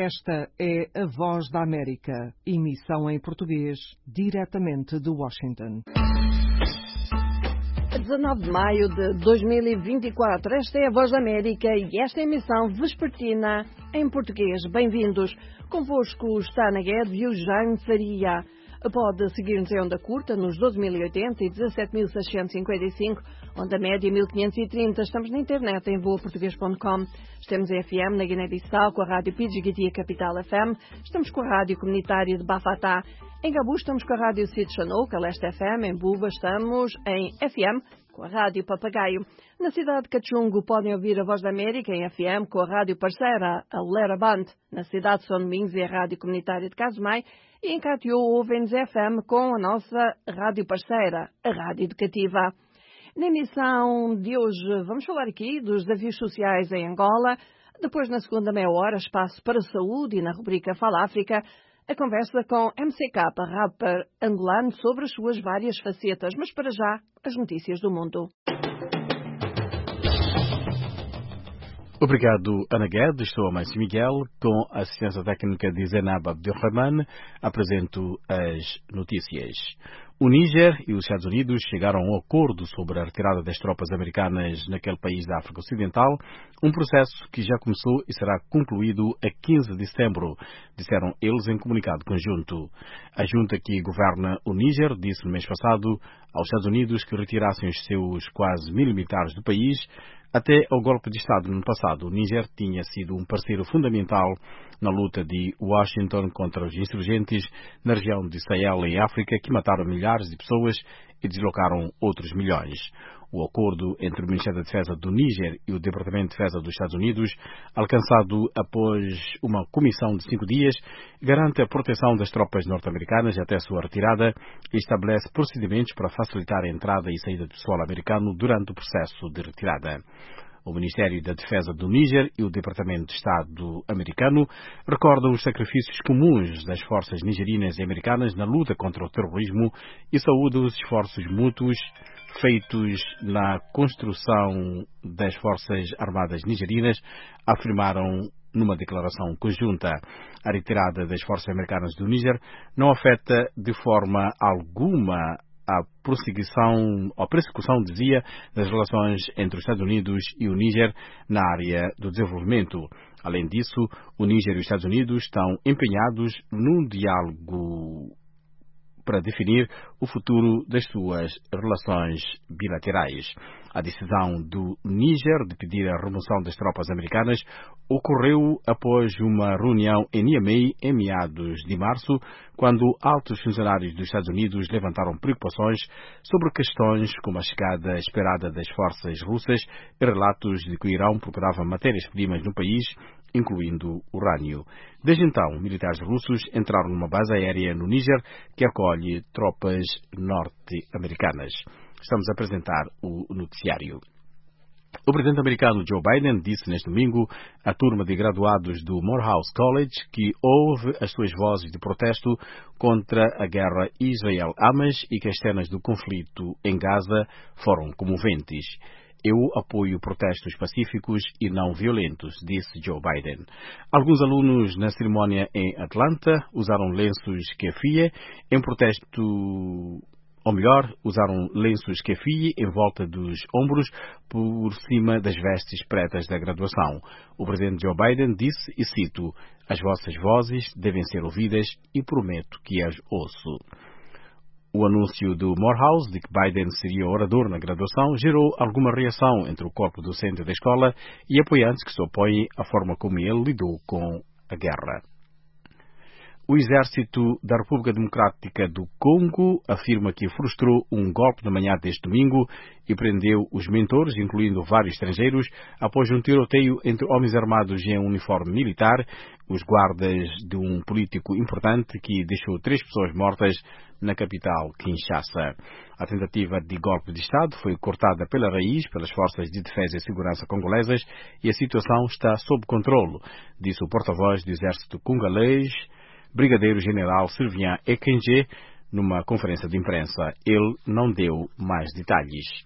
Esta é a Voz da América, emissão em português, diretamente de Washington. 19 de maio de 2024, esta é a Voz da América e esta é a emissão vespertina em português. Bem-vindos. Convosco está Ana Guedes e o Jaime Faria. Pode seguir-nos em onda curta nos 12.080 e 17.655, onda média 1.530. Estamos na internet em voaportuguês.com. Estamos em FM na Guiné-Bissau com a Rádio Pidgiguitia Capital FM. Estamos com a Rádio Comunitária de Bafatá. Em Gabu estamos com a Rádio Cid Chanouk, a Leste FM. Em Buba estamos em FM com a Rádio Papagaio. Na cidade de Cachungo podem ouvir a Voz da América em FM com a Rádio Parceira, a Lera Band. Na cidade de São Domingos é a Rádio Comunitária de Casumai. E em Catió ouvem-nos FM com a nossa Rádio Parceira, a Rádio Educativa. Na emissão de hoje vamos falar aqui dos desafios sociais em Angola. Depois, na segunda meia hora, espaço para a saúde e na rubrica Fala África, a conversa com MCK, rapper angolano, sobre as suas várias facetas. Mas para já, as notícias do mundo. Obrigado, Ana Guedes. Sou a Márcio Miguel. Com a assistência técnica de Zenab Abdelrahman, apresento as notícias. O Níger e os Estados Unidos chegaram a um acordo sobre a retirada das tropas americanas naquele país da África Ocidental, um processo que já começou e será concluído a 15 de setembro, disseram eles em comunicado conjunto. A junta que governa o Níger disse no mês passado aos Estados Unidos que retirassem os seus quase 1.000 militares do país. Até ao golpe de Estado no ano passado, o Níger tinha sido um parceiro fundamental na luta de Washington contra os insurgentes na região de Sahel, em África, que mataram milhares de pessoas e deslocaram outros milhões. O acordo entre o Ministério da Defesa do Níger e o Departamento de Defesa dos Estados Unidos, alcançado após uma comissão de 5 dias, garante a proteção das tropas norte-americanas até a sua retirada e estabelece procedimentos para facilitar a entrada e saída do pessoal americano durante o processo de retirada. O Ministério da Defesa do Níger e o Departamento de Estado americano recordam os sacrifícios comuns das forças nigerianas e americanas na luta contra o terrorismo e saúdam os esforços mútuos feitos na construção das Forças Armadas Nigerianas, afirmaram numa declaração conjunta. A retirada das forças americanas do Níger não afeta de forma alguma a persecução, dizia, das relações entre os Estados Unidos e o Níger na área do desenvolvimento. Além disso, o Níger e os Estados Unidos estão empenhados num diálogo para definir o futuro das suas relações bilaterais. A decisão do Níger de pedir a remoção das tropas americanas ocorreu após uma reunião em Niamey em meados de março, quando altos funcionários dos Estados Unidos levantaram preocupações sobre questões como a chegada esperada das forças russas e relatos de que o Irão procurava matérias-primas no país, incluindo urânio. Desde então, militares russos entraram numa base aérea no Níger que acolhe tropas norte-americanas. Estamos a apresentar o noticiário. O presidente americano Joe Biden disse neste domingo à turma de graduados do Morehouse College que ouve as suas vozes de protesto contra a guerra Israel-Hamas e que as cenas do conflito em Gaza foram comoventes. Eu apoio protestos pacíficos e não violentos, disse Joe Biden. Alguns alunos na cerimónia em Atlanta usaram lenços kefir em protesto, ou melhor, usaram lenços kefir em volta dos ombros por cima das vestes pretas da graduação. O presidente Joe Biden disse, e cito, as vossas vozes devem ser ouvidas e prometo que as ouço. O anúncio do Morehouse de que Biden seria orador na graduação gerou alguma reação entre o corpo docente da escola e apoiantes que se opõem à forma como ele lidou com a guerra. O exército da República Democrática do Congo afirma que frustrou um golpe na manhã deste domingo e prendeu os mentores, incluindo vários estrangeiros, após um tiroteio entre homens armados em uniforme militar, os guardas de um político importante que deixou 3 pessoas mortas na capital, Kinshasa. A tentativa de golpe de Estado foi cortada pela raiz pelas forças de defesa e segurança congolesas e a situação está sob controle, disse o porta-voz do exército congolês, Brigadeiro-General Sylvain Ekenge, numa conferência de imprensa. Ele não deu mais detalhes.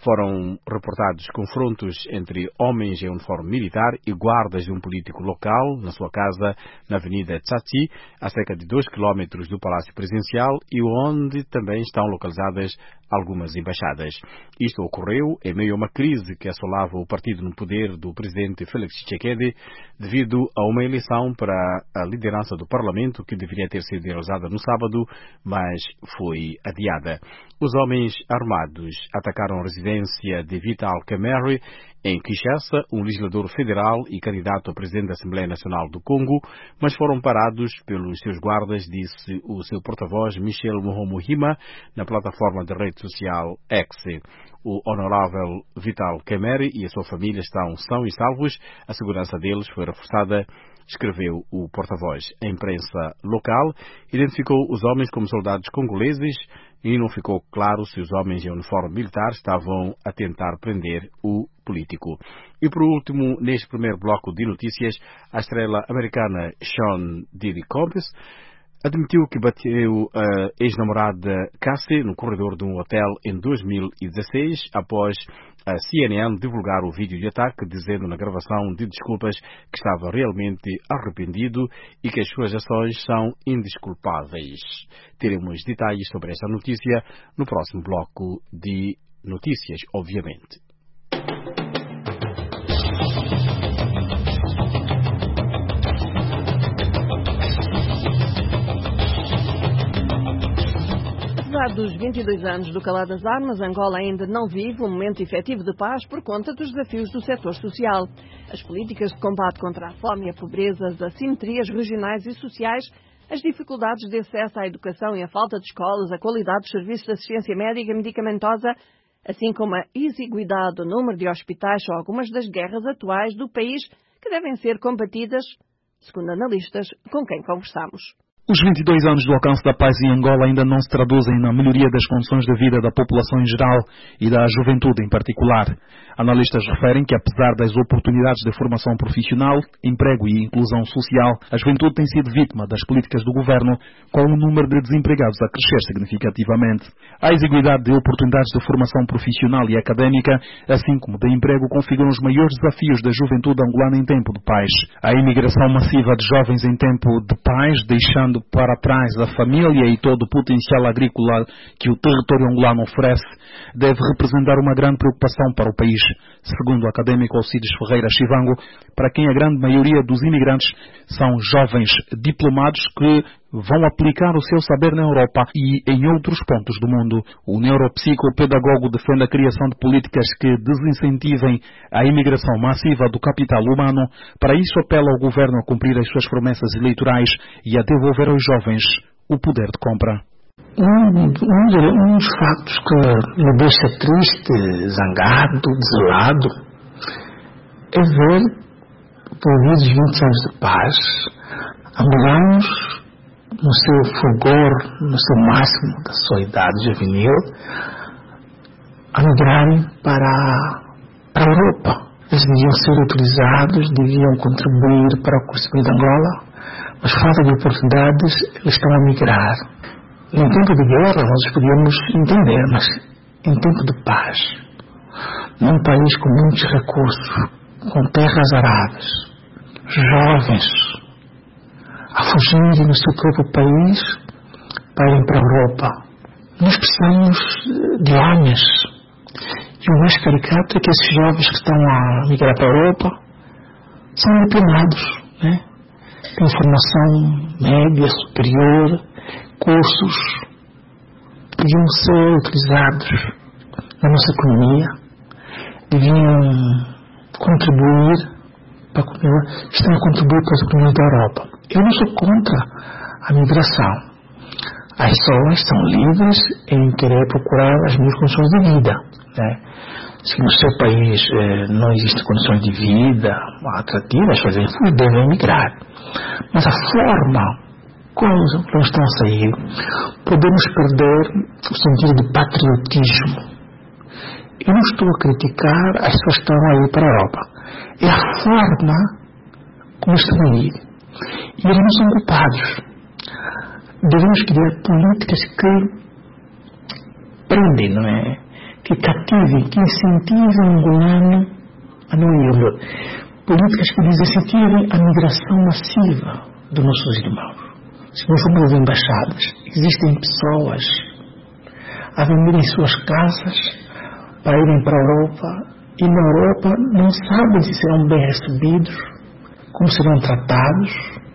Foram reportados confrontos entre homens em uniforme militar e guardas de um político local na sua casa na Avenida Tchati, a cerca de 2 quilómetros do Palácio Presidencial e onde também estão localizadas algumas embaixadas. Isto ocorreu em meio a uma crise que assolava o partido no poder do presidente Félix Tshisekedi devido a uma eleição para a liderança do Parlamento que deveria ter sido realizada no sábado, mas foi adiada. Os homens armados atacaram a residência de Vital Kamerhe em Kinshasa, um legislador federal e candidato a presidente da Assembleia Nacional do Congo, mas foram parados pelos seus guardas, disse o seu porta-voz Michel Muhima na plataforma de rede social X. O honorável Vital Kamerhe e a sua família estão sãos e salvos. A segurança deles foi reforçada, escreveu o porta-voz. A imprensa local identificou os homens como soldados congoleses e não ficou claro se os homens em uniforme militar estavam a tentar prender o político. E por último, neste primeiro bloco de notícias, a estrela americana Sean Diddy Combs admitiu que bateu a ex-namorada Cassie no corredor de um hotel em 2016, após a CNN divulgar o vídeo de ataque, dizendo na gravação de desculpas que estava realmente arrependido e que as suas ações são indesculpáveis. Teremos detalhes sobre esta notícia no próximo bloco de notícias, obviamente. Apesar dos 22 anos do calar das armas, Angola ainda não vive um momento efetivo de paz por conta dos desafios do setor social. As políticas de combate contra a fome e a pobreza, as assimetrias regionais e sociais, as dificuldades de acesso à educação e a falta de escolas, a qualidade dos serviços de assistência médica e medicamentosa, assim como a exiguidade do número de hospitais, são algumas das guerras atuais do país que devem ser combatidas, segundo analistas com quem conversamos. Os 22 anos do alcance da paz em Angola ainda não se traduzem na melhoria das condições de vida da população em geral e da juventude em particular. Analistas referem que, apesar das oportunidades de formação profissional, emprego e inclusão social, a juventude tem sido vítima das políticas do governo, com o número de desempregados a crescer significativamente. A exiguidade de oportunidades de formação profissional e académica, assim como de emprego, configuram os maiores desafios da juventude angolana em tempo de paz. A imigração massiva de jovens em tempo de paz, deixando para trás a família e todo o potencial agrícola que o território angolano oferece, deve representar uma grande preocupação para o país, segundo o académico Alcides Ferreira Chivango, para quem a grande maioria dos imigrantes são jovens diplomados que vão aplicar o seu saber na Europa e em outros pontos do mundo. O neuropsicopedagogo defende a criação de políticas que desincentivem a imigração massiva do capital humano. Para isso, apela ao governo a cumprir as suas promessas eleitorais e a devolver aos jovens o poder de compra. Um dos fatos que me deixa triste, zangado, desolado, é ver, depois de 20 anos de paz, angolanos, no seu fulgor, no seu máximo da sua idade juvenil, a migrarem para a Europa. Eles deviam ser utilizados, deviam contribuir para o crescimento de Angola, mas falta de oportunidades, eles estão a migrar. Em tempo de guerra nós podíamos entender, mas em tempo de paz, num país com muitos recursos, com terras aradas, jovens, a fugirem no seu próprio país para ir para a Europa. Nós precisamos de homens. E o mais caricato é que esses jovens que estão a migrar para a Europa são diplomados, né? Têm formação média, superior, cursos, deviam ser utilizados na nossa economia, deviam contribuir para estão a contribuir para as economias da Europa. Eu não sou contra a migração. As pessoas são livres em querer procurar as minhas condições de vida, né? Se no seu país não existem condições de vida atrativas, as pessoas devem migrar. Mas a forma como eles estão a sair, podemos perder o sentido de patriotismo. Eu não estou a criticar as pessoas que estão a ir para a Europa. É a forma como estão a ir. E eles não são culpados. Devemos criar políticas que prendem, não é? Que que cativem, que incentivem o angolano a não ir. Políticas que desincentivem a migração massiva dos nossos irmãos. Se nós formos às embaixadas, existem pessoas a venderem suas casas para irem para a Europa, e na Europa não sabem se serão bem recebidos, como serão tratados.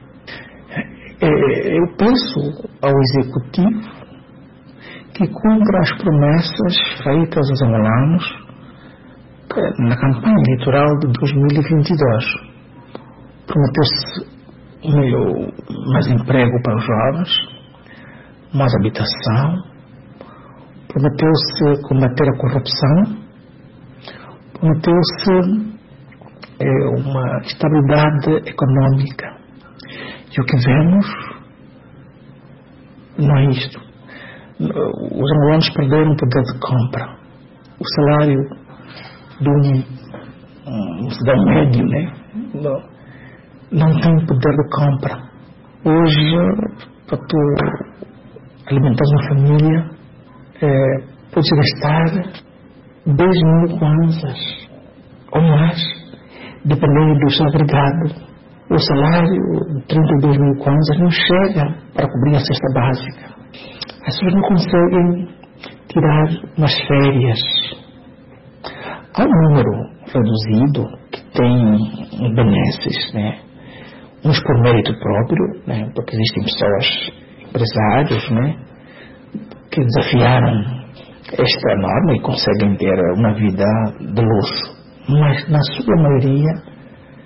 Eu peço ao Executivo que cumpra as promessas feitas aos angolanos na campanha eleitoral de 2022. Prometeu-se mais emprego para os jovens, mais habitação, prometeu-se combater a corrupção, prometeu-se uma estabilidade econômica. E o que vemos não é isto. Os angolanos perderam o poder de compra. O salário de um cidadão médio, né? Não tem poder de compra. Hoje, para tu alimentar uma família, podes gastar 10.000 kwanzas ou mais, dependendo do seu agregado. O salário de 32.000 kwanzas não chega para cobrir a cesta básica. As pessoas não conseguem tirar umas férias. Há um número reduzido que tem benesses, né? Uns por mérito próprio, né? Porque existem pessoas, empresários, né? Que desafiaram esta norma e conseguem ter uma vida de luxo. Mas na sua maioria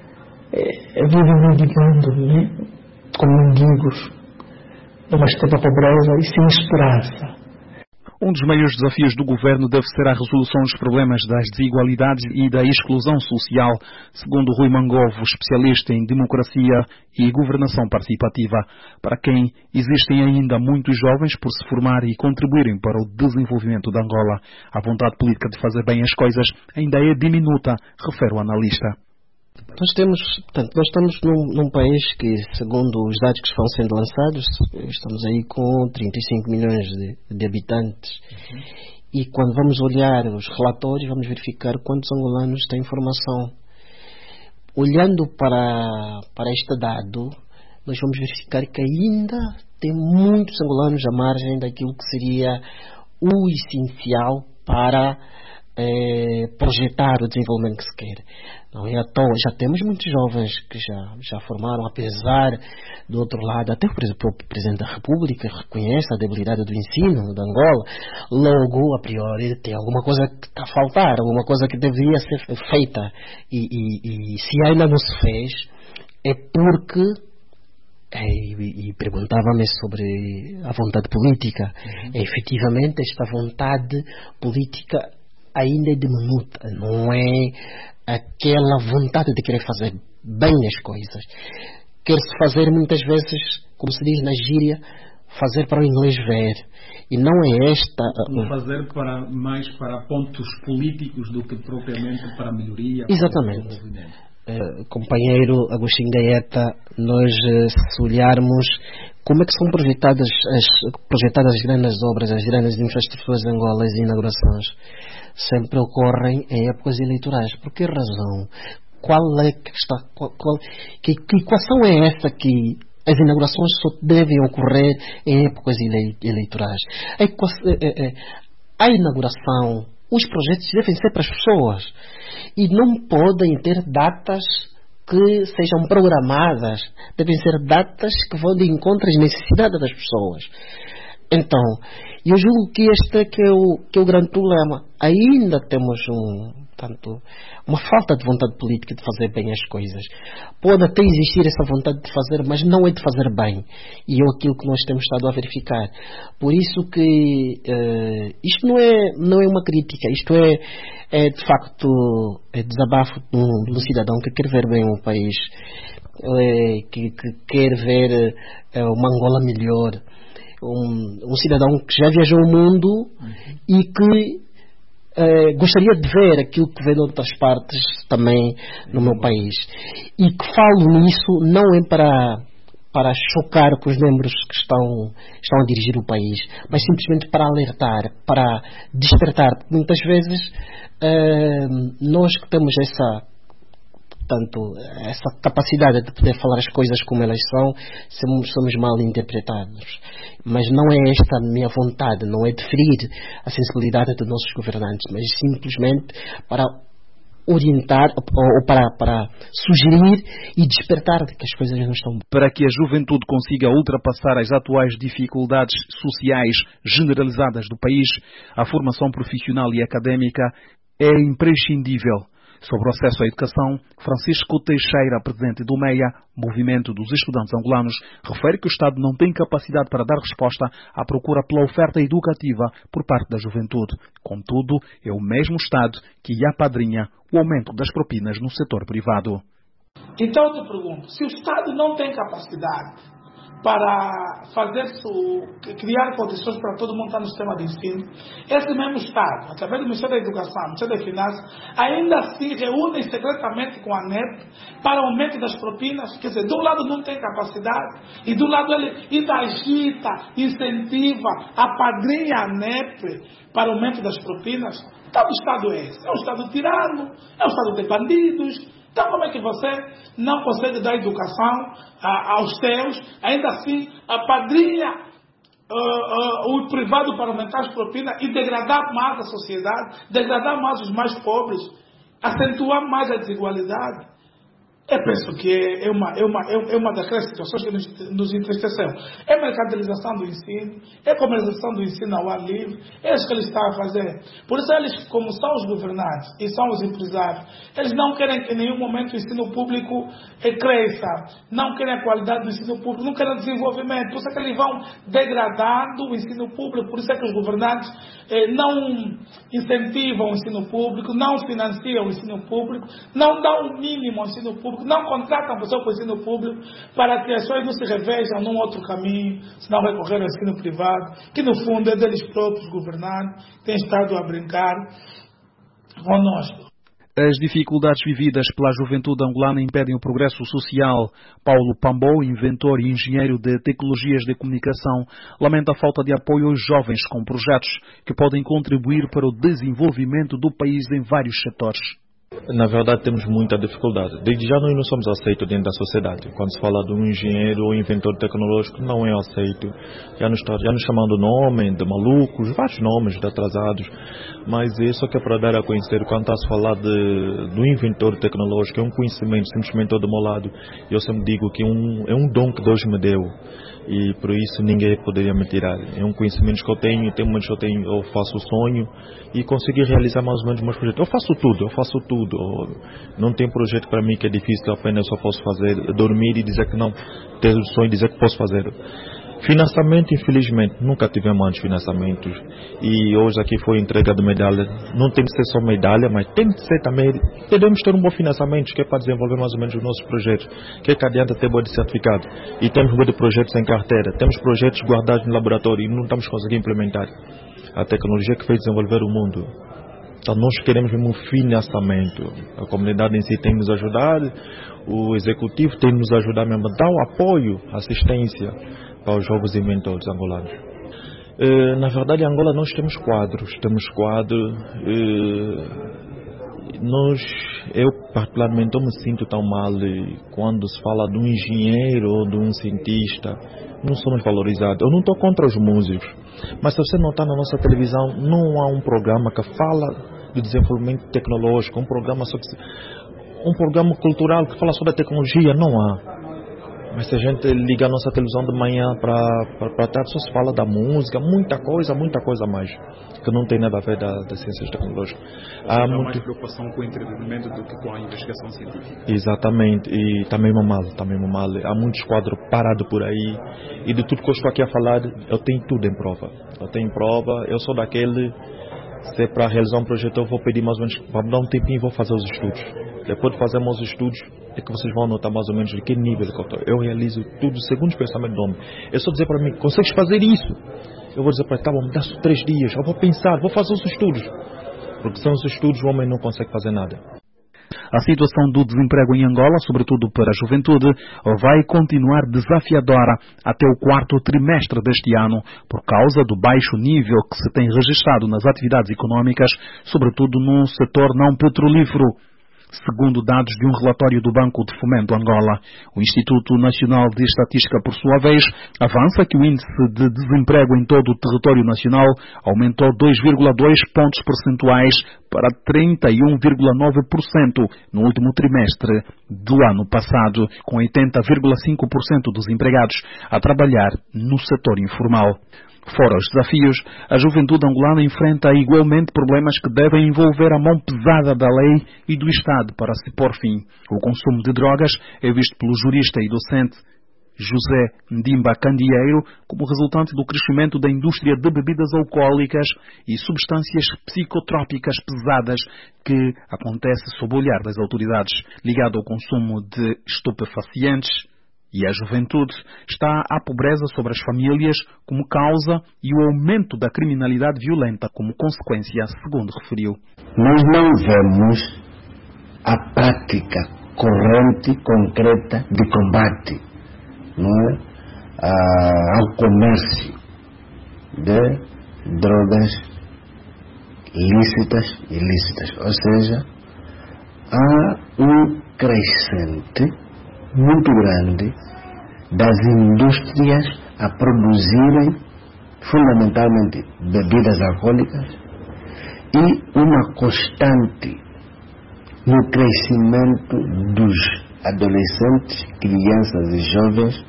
vivem mendigando, né? Como mendigos, numa extrema pobreza e sem esperança. Um dos maiores desafios do governo deve ser a resolução dos problemas das desigualdades e da exclusão social, segundo Rui Mangovo, especialista em democracia e governação participativa, para quem existem ainda muitos jovens por se formar e contribuírem para o desenvolvimento da Angola. A vontade política de fazer bem as coisas ainda é diminuta, refere o analista. Nós estamos num país que, segundo os dados que estão sendo lançados, estamos aí com 35 milhões de habitantes. E quando vamos olhar os relatórios, vamos verificar quantos angolanos têm formação. Olhando para este dado, nós vamos verificar que ainda tem muitos angolanos à margem daquilo que seria o essencial para projetar o desenvolvimento que se quer. Não é à toa, já temos muitos jovens que já formaram, apesar do outro lado, até o próprio Presidente da República reconhece a debilidade do ensino de Angola. Logo, a priori, tem alguma coisa que está a faltar, alguma coisa que deveria ser feita, e se ainda não se fez, é porque e perguntava-me sobre a vontade política. Efetivamente, esta vontade política ainda é diminuta, não é aquela vontade de querer fazer bem as coisas. Quer-se fazer muitas vezes, como se diz na gíria, fazer para o inglês ver. E não é esta... Fazer mais para pontos políticos do que propriamente para a melhoria. Exatamente. Companheiro Agostinho Gaeta, nós se olharmos como é que são projetadas as grandes obras, as grandes infraestruturas de Angola, as inaugurações, sempre ocorrem em épocas eleitorais. Por que razão? Qual é que está... Que equação é essa que as inaugurações só devem ocorrer em épocas eleitorais? A inauguração, os projetos devem ser para as pessoas e não podem ter datas que sejam programadas, devem ser datas que vão de encontro às necessidades das pessoas. Então, eu julgo que este que é o grande problema. Ainda temos uma falta de vontade política de fazer bem as coisas. Pode até existir essa vontade de fazer, mas não é de fazer bem. E é aquilo que nós temos estado a verificar. Por isso que isto não é uma crítica, isto é de facto desabafo de um cidadão que quer ver bem o país, que quer ver uma Angola melhor. Um cidadão que já viajou o mundo e que gostaria de ver aquilo que vê de outras partes também no meu país. E que falo nisso não é para para chocar com os membros que estão a dirigir o país, mas simplesmente para alertar, para despertar. Muitas vezes nós que temos essa capacidade de poder falar as coisas como elas são, somos mal interpretados. Mas não é esta a minha vontade, não é de ferir a sensibilidade dos nossos governantes, mas simplesmente para orientar ou para sugerir e despertar de que as coisas não estão. Para que a juventude consiga ultrapassar as atuais dificuldades sociais generalizadas do país, a formação profissional e académica é imprescindível. Sobre o acesso à educação, Francisco Teixeira, presidente do MEIA, Movimento dos Estudantes Angolanos, refere que o Estado não tem capacidade para dar resposta à procura pela oferta educativa por parte da juventude. Contudo, é o mesmo Estado que apadrinha o aumento das propinas no setor privado. Então eu te pergunto, se o Estado não tem capacidade para criar condições para todo mundo estar no sistema de ensino, esse mesmo Estado, através do Ministério da Educação, do Ministério das Finanças, ainda assim reúne secretamente com a NEP para o aumento das propinas. Quer dizer, de um lado não tem capacidade e do lado ele ainda agita, incentiva, apadrinha a NEP para o aumento das propinas. Então o Estado é esse? É um Estado tirano, é um Estado de bandidos. Então como é que você não consegue dar educação aos seus, ainda assim apadrinha o privado para aumentar as propinas e degradar mais a sociedade, degradar mais os mais pobres, acentuar mais a desigualdade? Eu penso que é uma daquelas situações que nos entristeceu. É a mercantilização do ensino, é a comercialização do ensino ao ar livre, é isso que eles estão a fazer. Por isso eles, como são os governantes e são os empresários, eles não querem que em nenhum momento o ensino público cresça, não querem a qualidade do ensino público, não querem desenvolvimento. Por isso é que eles vão degradando o ensino público, por isso é que os governantes não incentivam o ensino público, não financiam o ensino público, não dão o mínimo ao ensino público, não contratam pessoas para o ensino público para que as pessoas não se revejam num outro caminho, senão recorrer ao ensino privado, que no fundo é deles próprios governantes, têm estado a brincar conosco. As dificuldades vividas pela juventude angolana impedem o progresso social. Paulo Pambou, inventor e engenheiro de tecnologias de comunicação, lamenta a falta de apoio aos jovens com projetos que podem contribuir para o desenvolvimento do país em vários setores. Na verdade, temos muita dificuldade. Desde já nós não somos aceitos dentro da sociedade. Quando se fala de um engenheiro ou inventor tecnológico, não é aceito. Já nos chamando nome de malucos, vários nomes de atrasados. Mas isso é para dar a conhecer. Quando está a se falar do inventor tecnológico, é um conhecimento simplesmente do meu lado. Eu sempre digo que é um dom que Deus me deu. E por isso ninguém poderia me tirar. É um conhecimento que eu tenho, tem momentos que eu faço o sonho e consegui realizar mais ou menos os meus projetos. Eu faço tudo. Não tem projeto para mim que é difícil, apenas só posso fazer, dormir e dizer que não, ter o sonho e dizer que posso fazer. Financiamento, infelizmente, nunca tivemos antes financiamentos. E hoje aqui foi entrega de medalha. Não tem que ser só medalha, mas tem que ser também. Podemos ter um bom financiamento, que é para desenvolver mais ou menos os nossos projetos. Que é que adianta ter bom de certificado. E temos bom de projetos em carteira. Temos projetos guardados no laboratório e não estamos conseguindo implementar. A tecnologia que fez desenvolver o mundo. Então nós queremos mesmo um financiamento. A comunidade em si tem que nos ajudar. O executivo tem que nos ajudar mesmo a dar o apoio, assistência para os jovens inventores angolanos. Na verdade, em Angola nós temos quadros. Eu particularmente me sinto tão mal quando se fala de um engenheiro ou de um cientista. Não somos valorizados. Eu não estou contra os músicos, mas se você notar na nossa televisão, não há um programa que fala do desenvolvimento tecnológico, um programa cultural que fala sobre a tecnologia, não há. Mas se a gente liga a nossa televisão de manhã para tarde, só se fala da música, muita coisa a mais, que não tem nada a ver das ciências tecnológicas. Há mais preocupação com o entretenimento do que com a investigação científica. Exatamente, e está mesmo mal. Há muitos quadros parados por aí, e de tudo que eu estou aqui a falar, eu tenho tudo em prova. Eu sou daquele, se é para realizar um projeto, eu vou pedir mais ou menos, para me dar um tempinho e vou fazer os estudos. Depois de fazer meus estudos, é que vocês vão notar mais ou menos de que nível que eu estou. Eu realizo tudo segundo o pensamento do homem. É só dizer para mim, consegues fazer isso? Eu vou dizer para ele, tá bom, me dá só 3 dias, eu vou pensar, vou fazer os estudos. Porque sem os estudos o homem não consegue fazer nada. A situação do desemprego em Angola, sobretudo para a juventude, vai continuar desafiadora até o quarto trimestre deste ano, por causa do baixo nível que se tem registrado nas atividades económicas, sobretudo no setor não petrolífero. Segundo dados de um relatório do Banco de Fomento Angola, o Instituto Nacional de Estatística, por sua vez, avança que o índice de desemprego em todo o território nacional aumentou 2,2 pontos percentuais para 31,9% no último trimestre do ano passado, com 80,5% dos empregados a trabalhar no setor informal. Fora os desafios, a juventude angolana enfrenta igualmente problemas que devem envolver a mão pesada da lei e do Estado para se pôr fim. O consumo de drogas é visto pelo jurista e docente José Ndimba Candieiro como resultante do crescimento da indústria de bebidas alcoólicas e substâncias psicotrópicas pesadas que acontece sob o olhar das autoridades, ligado ao consumo de estupefacientes. E a juventude está à pobreza sobre as famílias como causa e o aumento da criminalidade violenta como consequência, segundo referiu. Nós não vemos a prática corrente, concreta de combate, não é, ao comércio de drogas lícitas e ilícitas. Ou seja, há um crescente muito grande das indústrias a produzirem fundamentalmente bebidas alcoólicas e uma constante no crescimento dos adolescentes, crianças e jovens,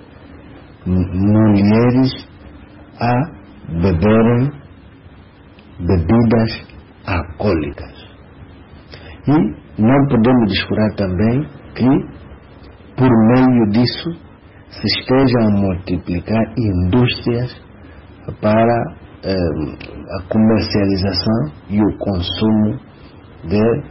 mulheres a beberem bebidas alcoólicas. E não podemos descurar também que por meio disso se estejam a multiplicar indústrias para a comercialização e o consumo de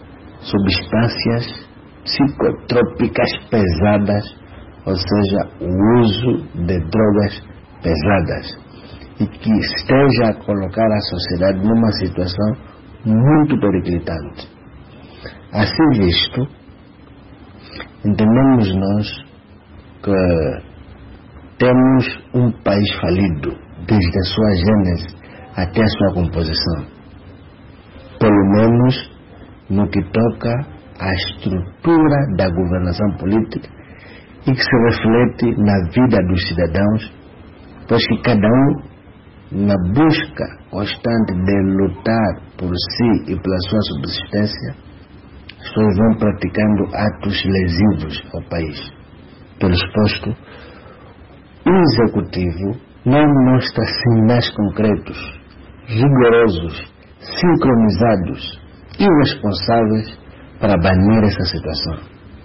substâncias psicotrópicas pesadas, ou seja, o uso de drogas pesadas, e que esteja a colocar a sociedade numa situação muito periclitante. Assim visto, entendemos nós que temos um país falido desde a sua gênese até a sua composição, pelo menos no que toca à estrutura da governação política e que se reflete na vida dos cidadãos, pois que cada um, na busca constante de lutar por si e pela sua subsistência, as pessoas vão praticando atos lesivos ao país. Pelo exposto, o Executivo não mostra sinais concretos, rigorosos, sincronizados e responsáveis para banir essa situação.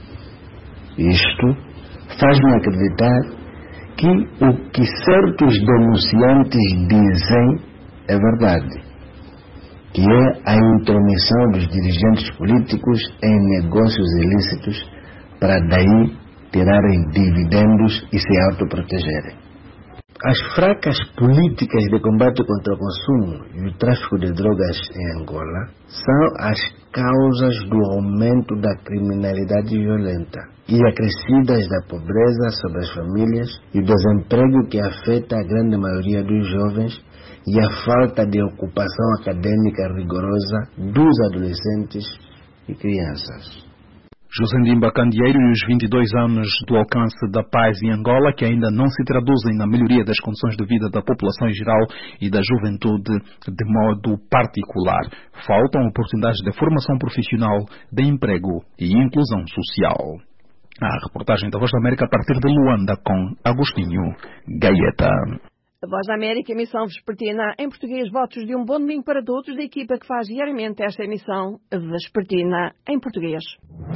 Isto faz-me acreditar que o que certos denunciantes dizem é verdade, que é a intromissão dos dirigentes políticos em negócios ilícitos para daí tirarem dividendos e se autoprotegerem. As fracas políticas de combate contra o consumo e o tráfico de drogas em Angola são as causas do aumento da criminalidade violenta e acrescidas da pobreza sobre as famílias e do desemprego que afeta a grande maioria dos jovens e a falta de ocupação acadêmica rigorosa dos adolescentes e crianças. José Ndimba Candieiro e os 22 anos do alcance da paz em Angola, que ainda não se traduzem na melhoria das condições de vida da população em geral e da juventude de modo particular. Faltam oportunidades de formação profissional, de emprego e inclusão social. A reportagem da Voz da América a partir de Luanda com Agostinho Gaeta. A Voz da América, emissão vespertina em português. Votos de um bom domingo para todos da equipa que faz diariamente esta emissão vespertina em português.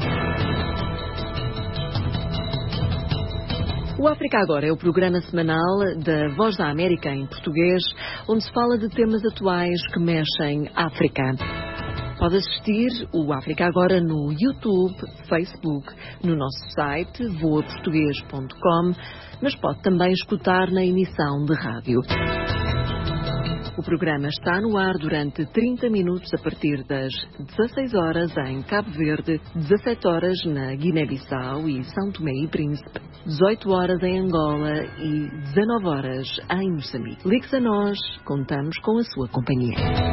O África Agora é o programa semanal da Voz da América em português, onde se fala de temas atuais que mexem a África. Pode assistir o África Agora no YouTube, Facebook, no nosso site voaportugues.com, mas pode também escutar na emissão de rádio. O programa está no ar durante 30 minutos a partir das 16 horas em Cabo Verde, 17 horas na Guiné-Bissau e São Tomé e Príncipe, 18 horas em Angola e 19 horas em Moçambique. Ligue-se a nós, contamos com a sua companhia.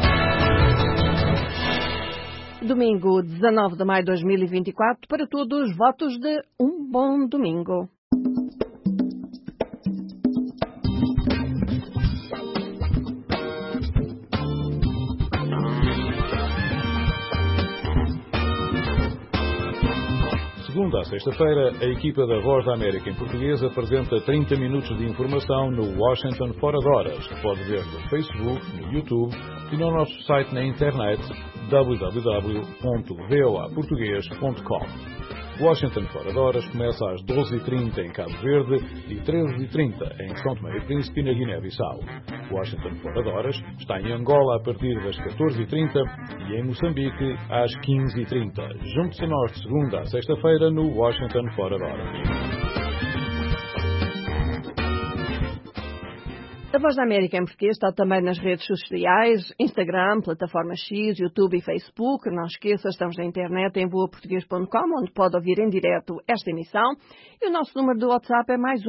Domingo, 19 de maio de 2024, para todos, votos de um bom domingo. Segunda a sexta-feira, a equipa da Voz da América em português apresenta 30 minutos de informação no Washington Fora de Horas, que pode ver no Facebook, no YouTube e no nosso site na internet www.voaportugues.com. Washington Fora de Horas começa às 12h30 em Cabo Verde e 13h30 em São Tomé e Príncipe na Guiné-Bissau. Washington Fora de Horas está em Angola a partir das 14h30 e em Moçambique às 15h30. Junte-se a nós de segunda a sexta-feira no Washington Fora de Horas. A Voz da América em português está também nas redes sociais, Instagram, Plataforma X, YouTube e Facebook. Não esqueça, estamos na internet em voaportugues.com, onde pode ouvir em direto esta emissão. E o nosso número do WhatsApp é mais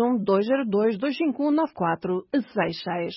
1-202-251-9466.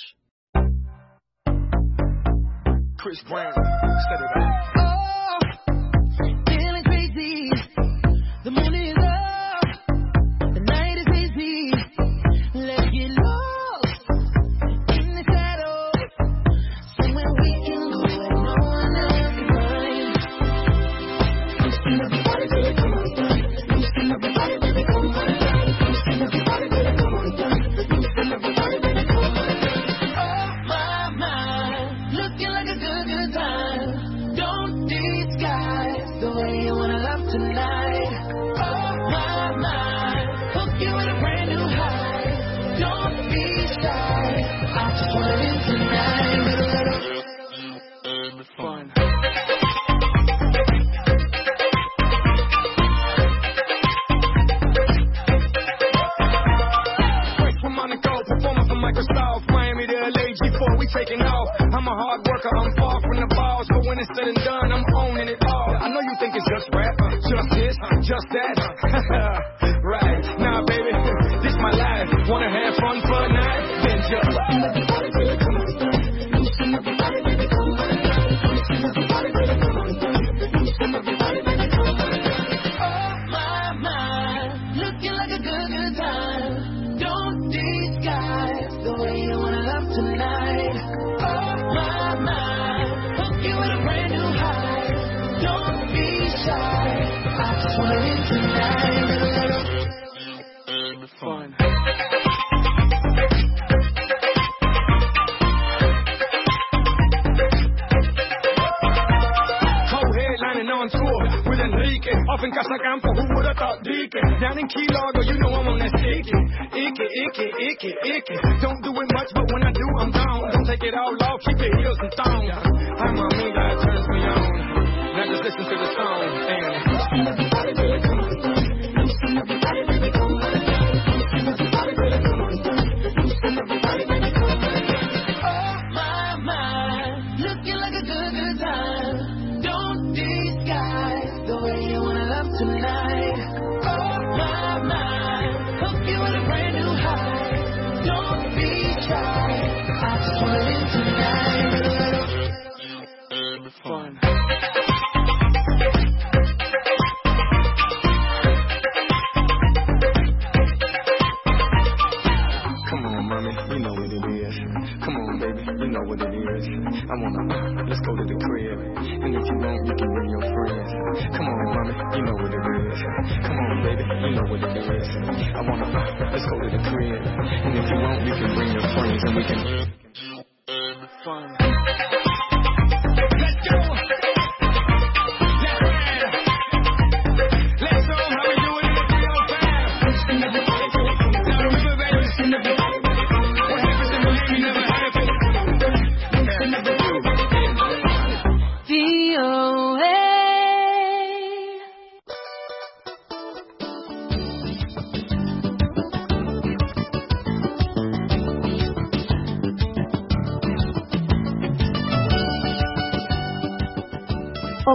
Chris Brown, set it up. Feeling crazy. The moon is up. The night is hazy. Let's get lost in the shadows. Somewhere we can go and no one else can find. Loosen up your body, baby, come on down. Loosen up your body, baby, come on down. Loosen up your body, baby, come on down. Loosen up your body, baby, come on down. Oh my, my, looking like a good time. Don't disguise the way you wanna love tonight. Oh my, hook you with a brand new high. Don't be shy. I just wanna live tonight. Little fun. Break from Monaco, performing for Microsoft, Miami to LA, G4, we taking off. I'm a hard worker, I'm far from the balls, but when it's said and done, I'm owning it all. I know you think it's just rap, just this, just that. Right, nah baby, this my life. Wanna have fun for a night? Then just loosen up your body, baby, come on down. Loosen up your body, baby, come on down. Loosen up your body, baby, come on down. Loosen up your body, baby, come on down. Oh my, looking like a good time. Don't disguise the way you wanna love tonight. Oh my, hook you with a brand new high. Don't be shy. I just wanna live tonight. Fun. Co-headlining on tour with Enrique. Off in Casa Campo, who would have thought Deacon? Down in Key Largo, you know I'm on that sticky. Icky. Don't do it much, but when I do, I'm down. Don't take it all off, keep your heels and thongs. Hi, mommy, that turns me on. Now just listen to the song and loosen up your body, baby, come on down. Loosen up your body, baby, come on down. Loosen up your body, baby, come on down. Loosen up your body, baby, come on down. Oh my, looking like a good time. Don't disguise the way you wanna love tonight. Oh my, hook you with a brand new high. Don't be shy. I just wanna live tonight. Fun. Come on, mommy, you know what it is. Come on, baby, you know what it is. I wanna, let's go to the crib. And if you want, you can bring your friends. Come on, mommy, you know what it is. Come on, baby, you know what it is. I wanna, let's go to the crib. And if you want, you can bring your friends and we can fun. Let's go. Let's go. How we doing in the 305? What happens in Miami never happens. VOA.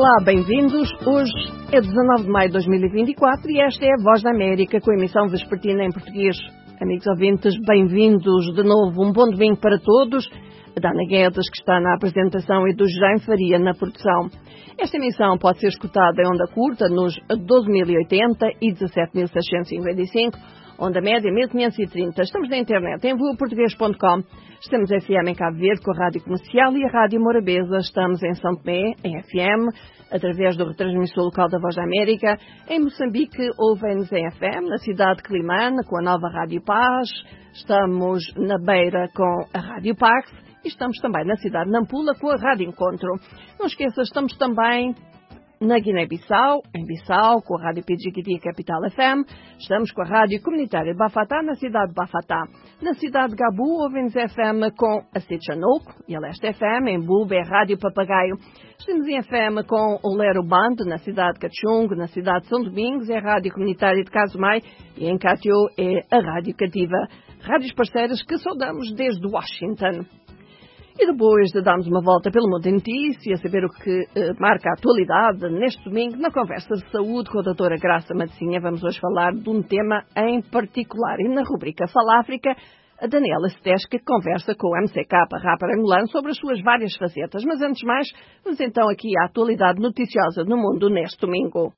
Olá, bem-vindos. Hoje é 19 de maio de 2024 e esta é a Voz da América com a emissão vespertina em português. Amigos ouvintes, bem-vindos de novo. Um bom domingo para todos. A Dana Guedes, que está na apresentação, e do Jaime Faria na produção. Esta emissão pode ser escutada em onda curta nos 12.080 e 17.655, onda média 1.530. Estamos na internet em voaportuguês.com. Estamos FM em Cabo Verde com a Rádio Comercial e a Rádio Morabeza. Estamos em São Tomé, em FM, através do retransmissor local da Voz da América. Em Moçambique, ouvem-nos em FM, na cidade de Climane, com a nova Rádio Paz. Estamos na Beira com a Rádio Pax. E estamos também na cidade de Nampula com a Rádio Encontro. Não esqueça, estamos também na Guiné-Bissau, em Bissau, com a Rádio PGQD Capital FM. Estamos com a Rádio Comunitária de Bafatá, na cidade de Bafatá. Na cidade de Gabu, ouvimos FM com a Sechanouk e a Leste FM. Em Bulba é a Rádio Papagaio. Estamos em FM com o Lero Band, na cidade de Cachung. Na cidade de São Domingos é a Rádio Comunitária de Casumai. E em Catió é a Rádio Cativa. Rádios parceiras que saudamos desde Washington. E depois de darmos uma volta pelo mundo de notícias, saber o que marca a atualidade, neste domingo, na conversa de saúde com a doutora Graça Matosinha, vamos hoje falar de um tema em particular. E na rubrica Fala África, a Daniela Stesca conversa com o MCK, rapper angolano, sobre as suas várias facetas. Mas antes de mais, vamos então aqui à atualidade noticiosa no mundo neste domingo.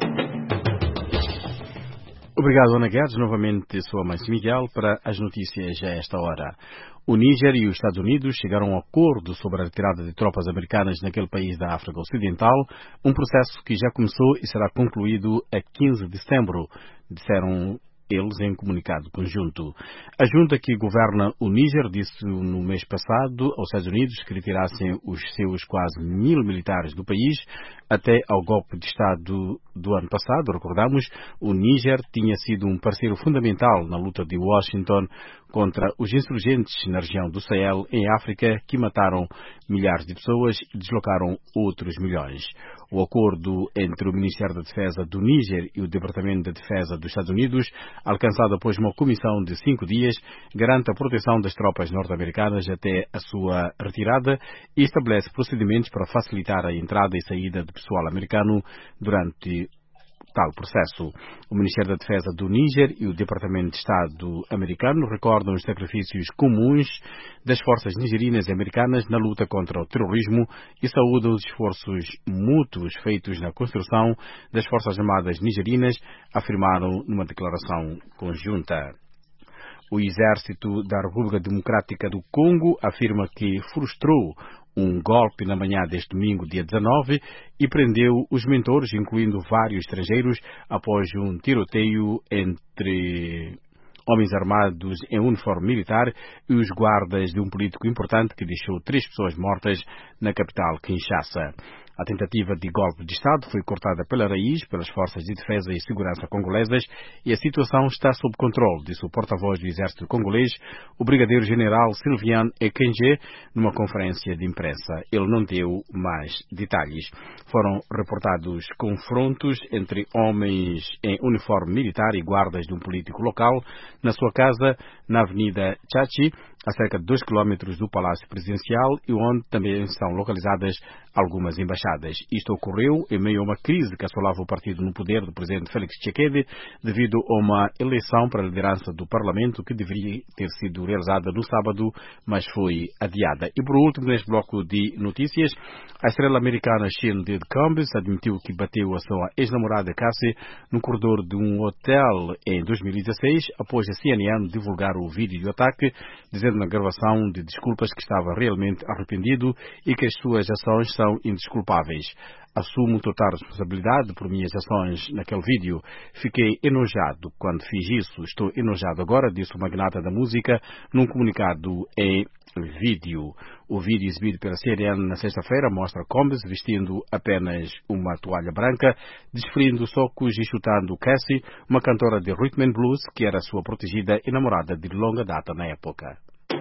Obrigado, Ana Guedes. Novamente sou a Márcio Miguel para as notícias a esta hora. O Níger e os Estados Unidos chegaram a um acordo sobre a retirada de tropas americanas naquele país da África Ocidental, um processo que já começou e será concluído a 15 de setembro, disseram eles em comunicado conjunto. A junta que governa o Níger disse no mês passado aos Estados Unidos que retirassem os seus quase 1.000 militares do país até ao golpe de Estado do ano passado. Recordamos, o Níger tinha sido um parceiro fundamental na luta de Washington contra os insurgentes na região do Sahel, em África, que mataram milhares de pessoas e deslocaram outros milhões. O acordo entre o Ministério da Defesa do Níger e o Departamento de Defesa dos Estados Unidos, alcançado após uma comissão de 5 dias, garante a proteção das tropas norte-americanas até a sua retirada e estabelece procedimentos para facilitar a entrada e saída de pessoal americano durante tal processo. O Ministério da Defesa do Níger e o Departamento de Estado americano recordam os sacrifícios comuns das forças nigerianas e americanas na luta contra o terrorismo e saúdam os esforços mútuos feitos na construção das Forças Armadas nigerianas, afirmaram numa declaração conjunta. O Exército da República Democrática do Congo afirma que frustrou um golpe na manhã deste domingo, dia 19, e prendeu os mentores, incluindo vários estrangeiros, após um tiroteio entre homens armados em uniforme militar e os guardas de um político importante que deixou 3 pessoas mortas na capital, Kinshasa. A tentativa de golpe de Estado foi cortada pela raiz pelas forças de defesa e segurança congolesas e a situação está sob controle, disse o porta-voz do exército congolês, o brigadeiro-general Sylvain Ekenge, numa conferência de imprensa. Ele não deu mais detalhes. Foram reportados confrontos entre homens em uniforme militar e guardas de um político local na sua casa, na Avenida Chachi, a cerca de 2 quilómetros do Palácio Presidencial e onde também são localizadas algumas embaixadas. Isto ocorreu em meio a uma crise que assolava o partido no poder do presidente Félix Tshisekedi devido a uma eleição para a liderança do Parlamento que deveria ter sido realizada no sábado, mas foi adiada. E por último, neste bloco de notícias, a estrela americana Sean Diddy Combs admitiu que bateu a sua ex-namorada Cassie no corredor de um hotel em 2016, após a CNN divulgar o vídeo do ataque, dizendo na gravação de desculpas que estava realmente arrependido e que as suas ações são indesculpáveis. Assumo total responsabilidade por minhas ações naquele vídeo. Fiquei enojado quando fiz isso. Estou enojado agora, disse o magnata da música num comunicado em vídeo. O vídeo exibido pela CNN na sexta-feira mostra Combs vestindo apenas uma toalha branca, desferindo socos e chutando Cassie, uma cantora de rhythm and blues que era sua protegida e namorada de longa data na época.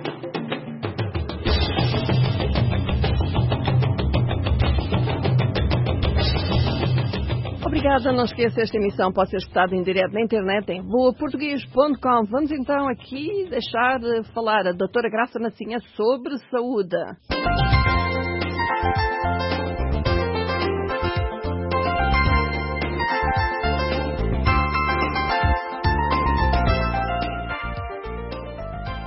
Obrigada, não esqueça, esta emissão pode ser escutada em direto na internet em voaportugues.com. Vamos então aqui deixar falar a doutora Graça Matosinha sobre saúde.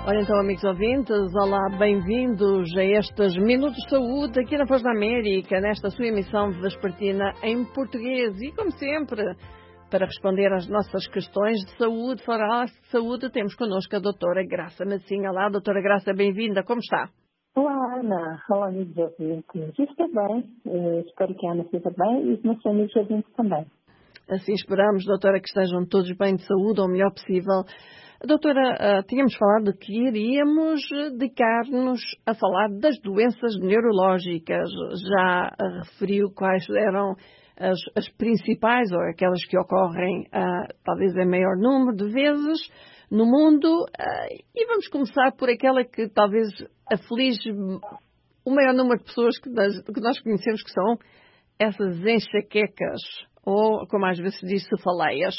Ora então, amigos ouvintes, olá, bem-vindos a estes Minutos de Saúde aqui na Voz da América, nesta sua emissão vespertina em português. E, como sempre, para responder às nossas questões de saúde, falar de saúde, temos connosco a doutora Graça Massinha. Olá, doutora Graça, bem-vinda, como está? Olá, Ana. Olá, amigos ouvintes. Estou bem, espero que a Ana esteja bem e os meus amigos ouvintes também. Assim esperamos, doutora, que estejam todos bem de saúde, ou o melhor possível. Doutora, tínhamos falado que iríamos dedicar-nos a falar das doenças neurológicas. Já referiu quais eram as principais, ou aquelas que ocorrem talvez em maior número de vezes no mundo. E vamos começar por aquela que talvez aflige o maior número de pessoas que nós conhecemos, que são essas enxaquecas, ou, como às vezes se diz, cefaleias.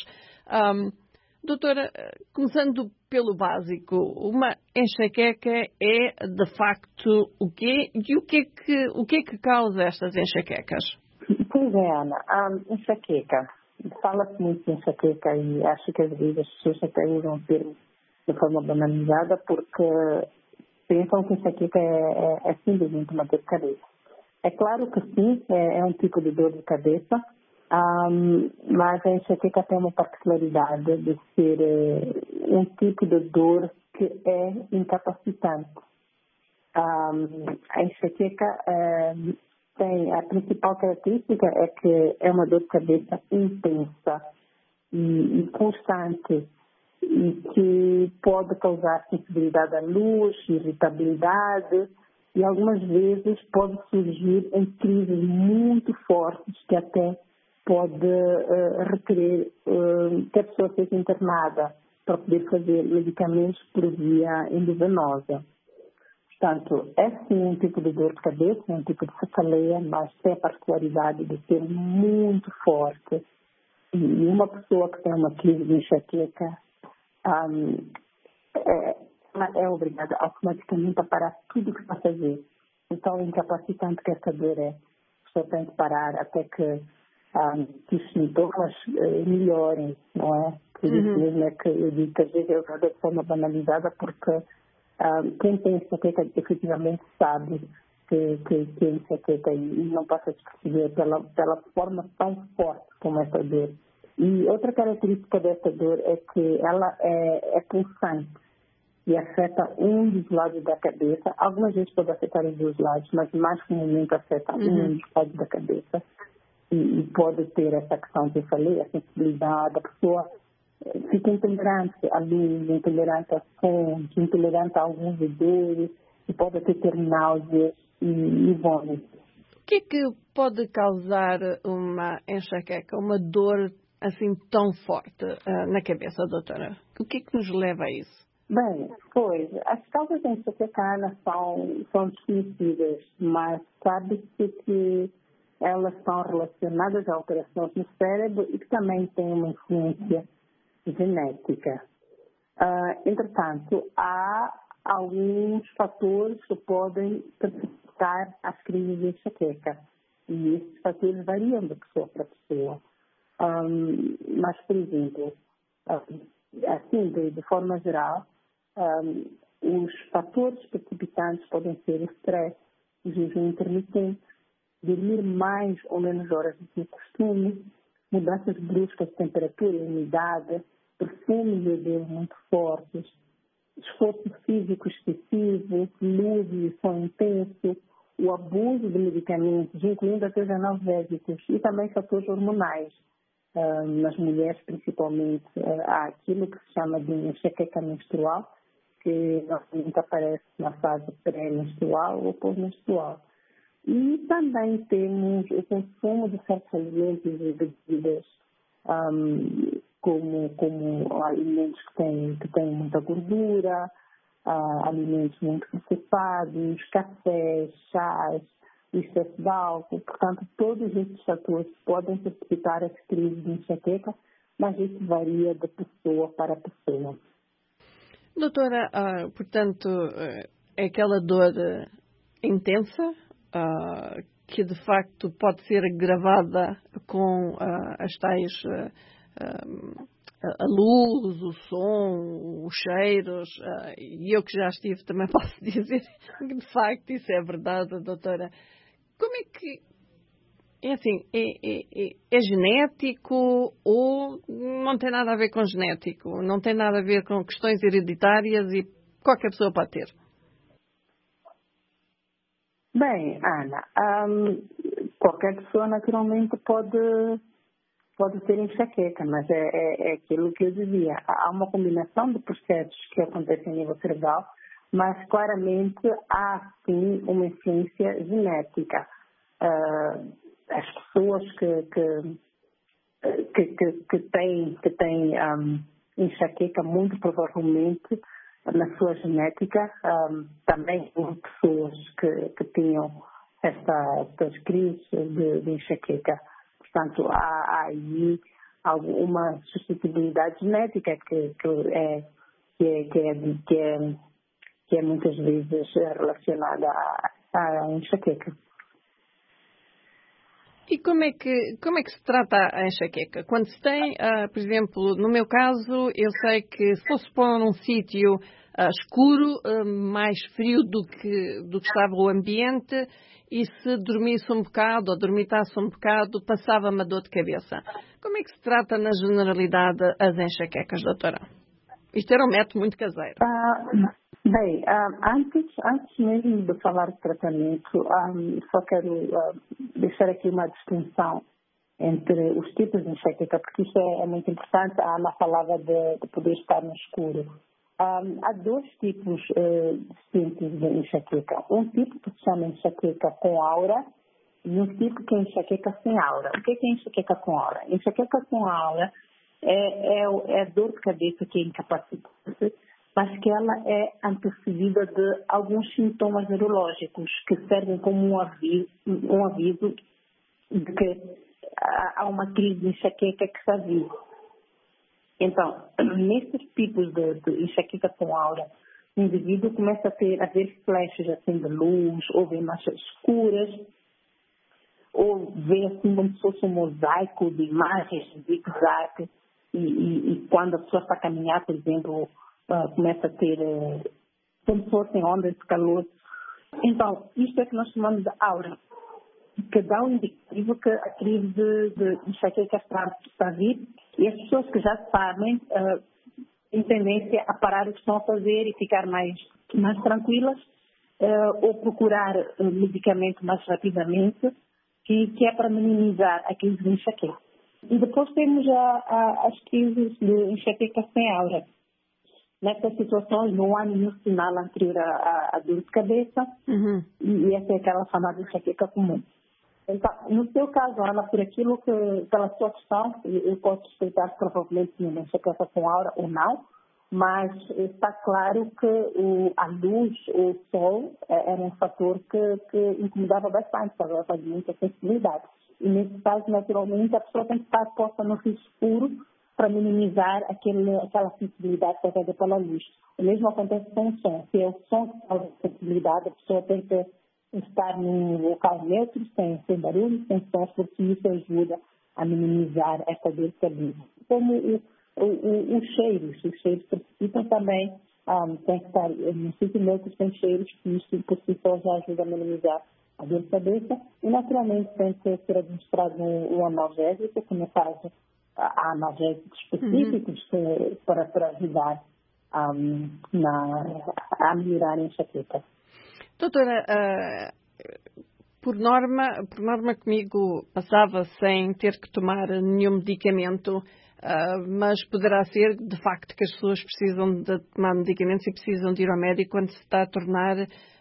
Doutora, começando pelo básico, uma enxaqueca é, de facto, o quê? E o que é que causa estas enxaquecas? Pois é, Ana. A enxaqueca. Fala-se muito de enxaqueca e acho que às vezes as pessoas até usam o termo de forma banalizada porque pensam que enxaqueca é simplesmente uma dor de cabeça. É claro que sim, é um tipo de dor de cabeça, mas a enxaqueca tem uma particularidade de ser um tipo de dor que é incapacitante. A enxaqueca tem a principal característica é que é uma dor de cabeça intensa e constante e que pode causar sensibilidade à luz, irritabilidade e algumas vezes pode surgir em crises muito fortes que até pode requerer que a pessoa seja internada para poder fazer medicamentos por via endovenosa. Portanto, é sim um tipo de dor de cabeça, um tipo de cefaleia, mas tem a particularidade de ser muito forte. E uma pessoa que tem uma crise de enxaqueca é obrigada automaticamente a parar tudo o que está a fazer. Então, incapacitante que essa dor é. A pessoa tem que parar até que os sintomas melhorem, não é? Por isso mesmo é que eu digo que às vezes eu falo de forma banalizada porque quem tem enxaqueca efetivamente sabe que é enxaqueca e não passa a descrever pela forma tão forte como essa dor. E outra característica dessa dor é que ela é pulsante e afeta um dos lados da cabeça. Algumas vezes pode afetar os dois lados, mas mais comumente afeta um dos lados da cabeça. E pode ter essa questão que eu falei, a sensibilidade, a pessoa fica intolerante à luz, intolerante a sons, intolerante a alguns odores, e pode ter náuseas e vômitos. O que é que pode causar uma enxaqueca, uma dor assim tão forte na cabeça, doutora? O que é que nos leva a isso? Bem, pois, as causas da enxaqueca são desconhecidas, mas sabe-se que elas são relacionadas a alterações no cérebro e que também têm uma influência genética. Entretanto, há alguns fatores que podem precipitar as crises de enxaqueca. E esses fatores variam de pessoa para pessoa. Mas, por exemplo, assim, de forma geral, os fatores precipitantes podem ser o stress, o jejum intermitente, dormir mais ou menos horas do que o costume, mudanças bruscas de temperatura e umidade, perfumes e odores muito fortes, esforço físico excessivo, luz e som intenso, o abuso de medicamentos, incluindo até os analgésicos, e também fatores hormonais. Nas mulheres, principalmente, há aquilo que se chama de enxaqueca menstrual, que normalmente aparece na fase pré-menstrual ou pós-menstrual. E também temos o consumo de certos alimentos e bebidas, como alimentos que têm muita gordura, alimentos muito processados, cafés, chás, excesso de álcool. Portanto, todos estes fatores podem precipitar as crises de enxaqueca, mas isso varia de pessoa para pessoa. Doutora, portanto, é aquela dor intensa, que de facto pode ser agravada com as tais a luz, o som, os cheiros, e eu que já estive também posso dizer que de facto isso é verdade, doutora. Como é que, é assim, é genético ou não tem nada a ver com genético? Não tem nada a ver com questões hereditárias e qualquer pessoa pode ter? Bem, Ana, qualquer pessoa naturalmente pode ter enxaqueca, mas é aquilo que eu dizia. Há uma combinação de processos que acontecem a nível cerebral, mas claramente há sim uma influência genética. As pessoas que têm enxaqueca, muito provavelmente na sua genética, também houve pessoas que tinham estas crises de enxaqueca. Portanto, há aí alguma suscetibilidade genética que é muitas vezes relacionada à enxaqueca. E como é que se trata a enxaqueca? Quando se tem, por exemplo, no meu caso, eu sei que se fosse pôr num sítio escuro, mais frio do que estava o ambiente, e se dormisse um bocado ou dormitasse um bocado, passava-me a dor de cabeça. Como é que se trata na generalidade as enxaquecas, doutora? Isto era um método muito caseiro. Bem, antes mesmo de falar de tratamento, só quero deixar aqui uma distinção entre os tipos de enxaqueca, porque isso é muito importante. A Ana falava de poder estar no escuro. Há dois tipos distintos de enxaqueca. Um tipo que se chama enxaqueca com aura e um tipo que é enxaqueca sem aura. O que é enxaqueca com aura? Enxaqueca com aura é dor de cabeça que é incapacitante, mas que ela é antecedida de alguns sintomas neurológicos que servem como um aviso de que há uma crise de enxaqueca que está viva. Então, nesses tipos de enxaqueca com aura, o indivíduo começa a ver flashes assim de luz, ou ver manchas escuras, ou ver assim como se fosse um mosaico de imagens de zigue-zague, e quando a pessoa está a caminhar, por exemplo, começa a ter como se fossem ondas de calor. Então, isto é que nós chamamos de aura, que dá um indicativo que a crise de enxaqueca está a vir, e as pessoas que já sabem têm tendência a parar o que estão a fazer e ficar mais tranquilas, ou procurar medicamento mais rapidamente, que é para minimizar a crise de enxaqueca. E depois temos as crises de enxaqueca sem aura. Nessas situações não há nenhum sinal anterior à dor de cabeça, e essa é aquela chamada enxaqueca comum. Então, no seu caso, Ana, pela sua questão, eu posso respeitar provavelmente se uma enxaqueca com aura ou não, mas está claro que a luz ou o sol era um fator que incomodava bastante, fazia muita sensibilidade. E nesse caso, naturalmente, a pessoa tem que estar posta no fio escuro para minimizar aquela sensibilidade causada pela luz. O mesmo acontece com o som. Se é o som que causa sensibilidade, a pessoa tem que estar num local neutro, sem barulho, sem som, porque isso ajuda a minimizar essa dor de cabeça. Como os cheiros precipitam também, tem que estar no sítio neutro sem cheiros, que isso por si só já ajuda a minimizar a dor de cabeça. E naturalmente tem que ser administrado um analgésico, que no caso há analgésicos específicos para ajudar a melhorar a enxaqueca. Doutora, por norma comigo passava sem ter que tomar nenhum medicamento, mas poderá ser de facto que as pessoas precisam de tomar medicamentos e precisam de ir ao médico quando se está a tornar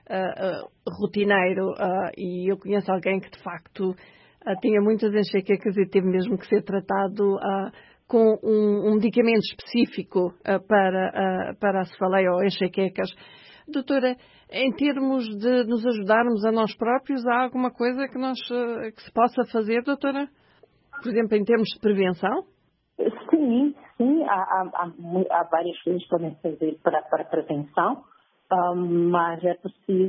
rotineiro, e eu conheço alguém que de facto tinha muitas enxaquecas e teve mesmo que ser tratado com um medicamento específico para a cefaleia ou enxaquecas. Doutora, em termos de nos ajudarmos a nós próprios, há alguma coisa que se possa fazer, doutora? Por exemplo, em termos de prevenção? Sim, há várias coisas que podem fazer para prevenção, mas é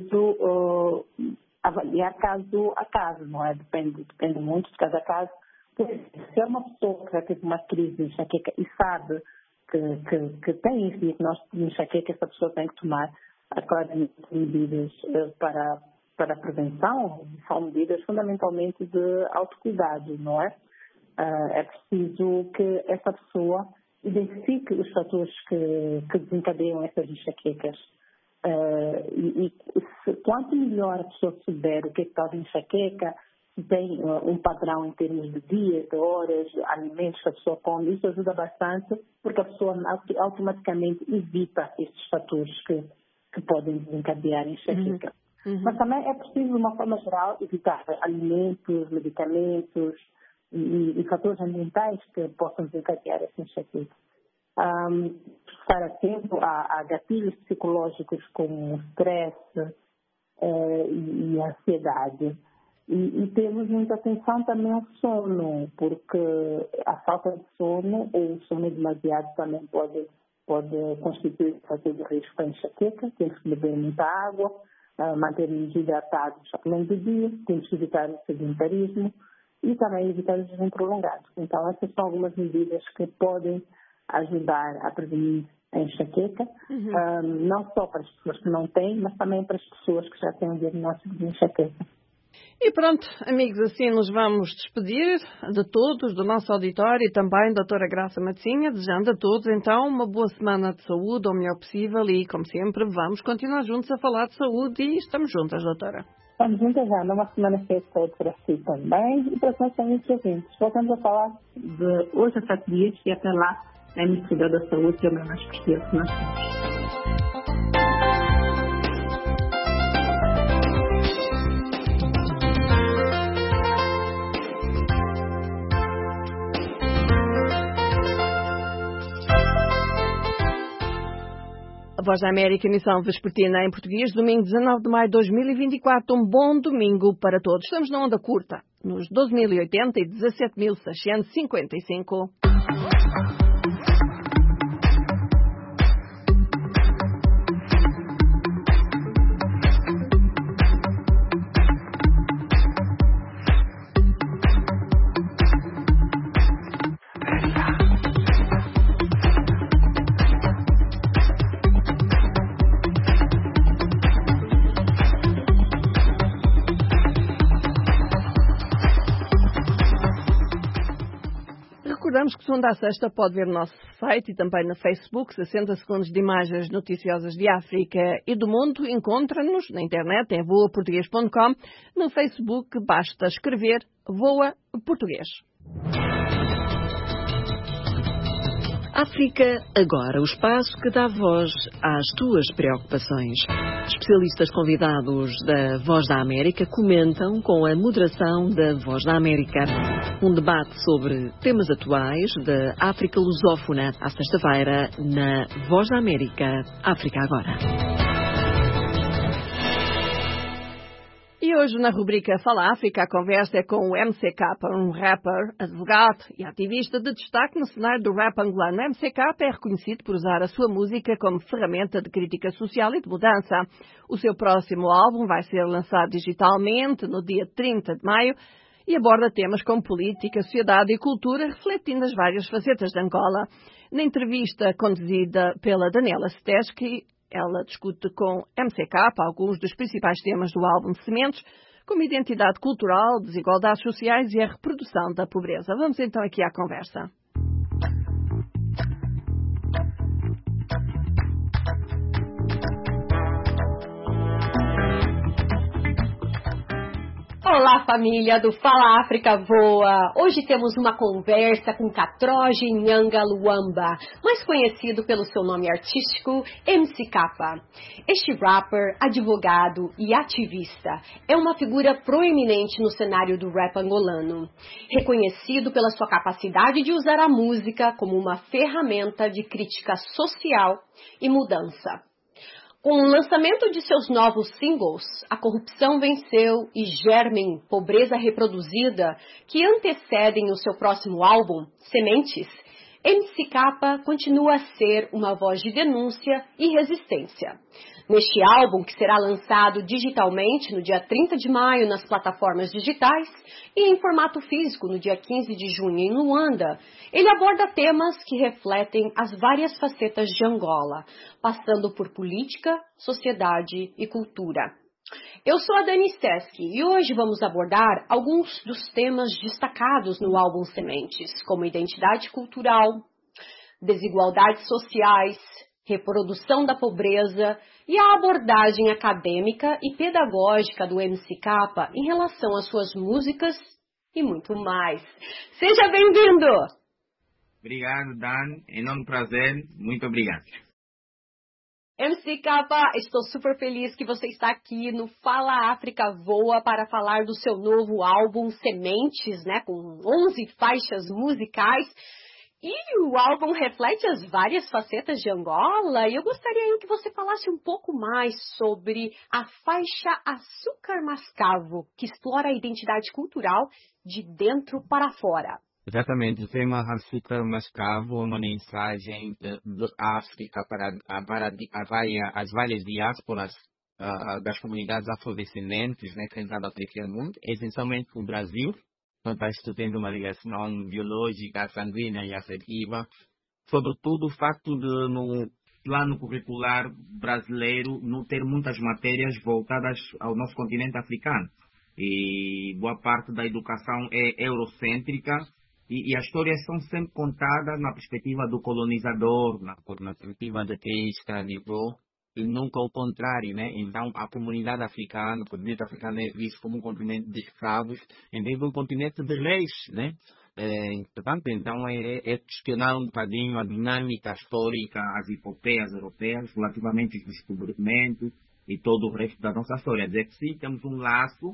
preciso avaliar caso a caso, não é? Depende muito de caso a caso. Se é uma pessoa que já teve uma crise de enxaqueca e sabe que tem esse diagnóstico de enxaqueca, essa pessoa tem que tomar claramente medidas para a prevenção, são medidas fundamentalmente de autocuidado, não é? É preciso que essa pessoa identifique os fatores que desencadeiam essas enxaquecas. Quanto melhor a pessoa souber o que é que causa enxaqueca, se tem um padrão em termos de dias, de horas, alimentos que a pessoa come, isso ajuda bastante, porque a pessoa automaticamente evita estes fatores que podem desencadear enxaqueca. Mas também é preciso, de uma forma geral, evitar alimentos, medicamentos e fatores ambientais que possam desencadear essa enxaqueca. Estar atento a gatilhos psicológicos como o stress e a ansiedade. E temos muita atenção também ao sono, porque a falta de sono ou o sono demasiado também pode constituir um fator de risco para a enxaqueca. Temos que beber muita água, manter-nos hidratados ao longo do dia, temos que evitar o sedentarismo e também evitar o jejum prolongado. Então, essas são algumas medidas que podem ajudar a prevenir a enxaqueca, não só para as pessoas que não têm, mas também para as pessoas que já têm um diagnóstico de enxaqueca. E pronto, amigos, assim nos vamos despedir de todos, do nosso auditório e também da doutora Graça Matosinha, desejando a todos então uma boa semana de saúde, o melhor possível e, como sempre, vamos continuar juntos a falar de saúde e estamos juntas, doutora. Estamos juntas já, numa semana feia de saúde para si também e para os nossos amigos ouvintes. Voltamos a falar de hoje a 7 dias e até lá é a cuidar da saúde e é o meu mais precioso que nós temos. A Voz da América, emissão vespertina em português, domingo 19 de maio de 2024. Um bom domingo para todos. Estamos na onda curta, nos 12.080 e 17.655. Recordamos que segunda a sexta pode ver no nosso site e também no Facebook, 60 segundos de imagens noticiosas de África e do mundo. Encontra-nos na internet em voaportuguês.com. No Facebook basta escrever Voa Português. África Agora, o espaço que dá voz às tuas preocupações. Especialistas convidados da Voz da América comentam com a moderação da Voz da América. Um debate sobre temas atuais da África lusófona, à sexta-feira, na Voz da América, África Agora. E hoje, na rubrica Fala África, a conversa é com o MCK, um rapper, advogado e ativista de destaque no cenário do rap angolano. O MCK é reconhecido por usar a sua música como ferramenta de crítica social e de mudança. O seu próximo álbum vai ser lançado digitalmente no dia 30 de maio e aborda temas como política, sociedade e cultura, refletindo as várias facetas de Angola. Na entrevista conduzida pela Daniela Stesky, ela discute com MCK alguns dos principais temas do álbum de Sementes, como identidade cultural, desigualdades sociais e a reprodução da pobreza. Vamos então aqui à conversa. Olá, família do Fala África Voa! Hoje temos uma conversa com Katroji Nyanga Luamba, mais conhecido pelo seu nome artístico, MCK. Este rapper, advogado e ativista é uma figura proeminente no cenário do rap angolano, reconhecido pela sua capacidade de usar a música como uma ferramenta de crítica social e mudança. Com o lançamento de seus novos singles, A Corrupção Venceu e Germen, Pobreza Reproduzida, que antecedem o seu próximo álbum, Sementes, MCK continua a ser uma voz de denúncia e resistência. Neste álbum, que será lançado digitalmente no dia 30 de maio nas plataformas digitais e em formato físico no dia 15 de junho em Luanda, ele aborda temas que refletem as várias facetas de Angola, passando por política, sociedade e cultura. Eu sou a Dani Steski e hoje vamos abordar alguns dos temas destacados no álbum Sementes, como identidade cultural, desigualdades sociais, reprodução da pobreza e a abordagem acadêmica e pedagógica do MC Capa em relação às suas músicas e muito mais. Seja bem-vindo! Obrigado, Dan. Enorme prazer. Muito obrigado. MC Capa, estou super feliz que você está aqui no Fala África Voa para falar do seu novo álbum Sementes, né, com 11 faixas musicais. E o álbum reflete as várias facetas de Angola e eu gostaria que você falasse um pouco mais sobre a faixa Açúcar Mascavo, que explora a identidade cultural de dentro para fora. Exatamente, o tema Açúcar Mascavo é uma mensagem de África para as várias diásporas das comunidades afrodescendentes, né, que entraram no mundo, essencialmente o Brasil. Então, está tendo uma ligação biológica, sanguínea e afetiva, sobretudo o facto de, no plano curricular brasileiro, não ter muitas matérias voltadas ao nosso continente africano. E boa parte da educação é eurocêntrica e as histórias são sempre contadas na perspectiva do colonizador, na perspectiva de quem escravizou, e nunca o contrário, né? Então, a comunidade africana, o continente africano é visto como um continente de escravos, em vez de um continente de reis, né? Portanto, então, é questionar um bocadinho a dinâmica histórica, as epopeias europeias, relativamente aos descobrimentos e todo o resto da nossa história. Dizer que sim, temos um laço,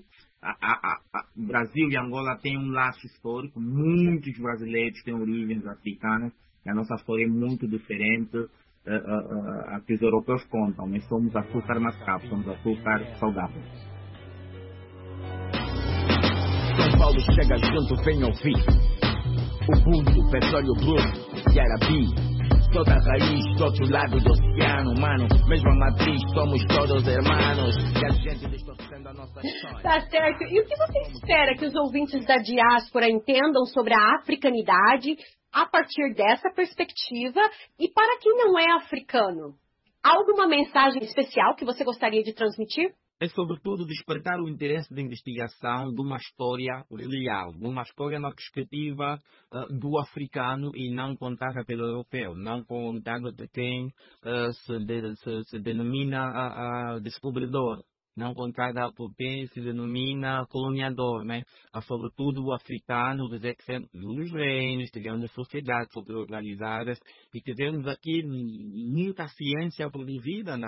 o Brasil e Angola têm um laço histórico, muitos brasileiros têm origens africanas, e a nossa história é muito diferente a que os europeus contam, mas somos açúcar mascavo, somos açúcar saudável. São Paulo chega junto, vem ouvir Ubuntu, petróleo bruto, Yarabi. Toda raiz do outro lado do oceano, mano. Mesma matriz, somos todos hermanos. E a gente distorcendo a nossa história. Tá certo. E o que você espera que os ouvintes da diáspora entendam sobre a africanidade a partir dessa perspectiva e para quem não é africano? Há alguma mensagem especial que você gostaria de transmitir? É sobretudo despertar o interesse de investigação de uma história real, de uma história na perspectiva do africano e não contada pelo europeu, não contada de quem se denomina descobridor, não contada por quem se denomina coloniador, né? Sobretudo o africano, dizer que nos reinos, tivemos sociedades organizadas e tivemos aqui muita ciência produzida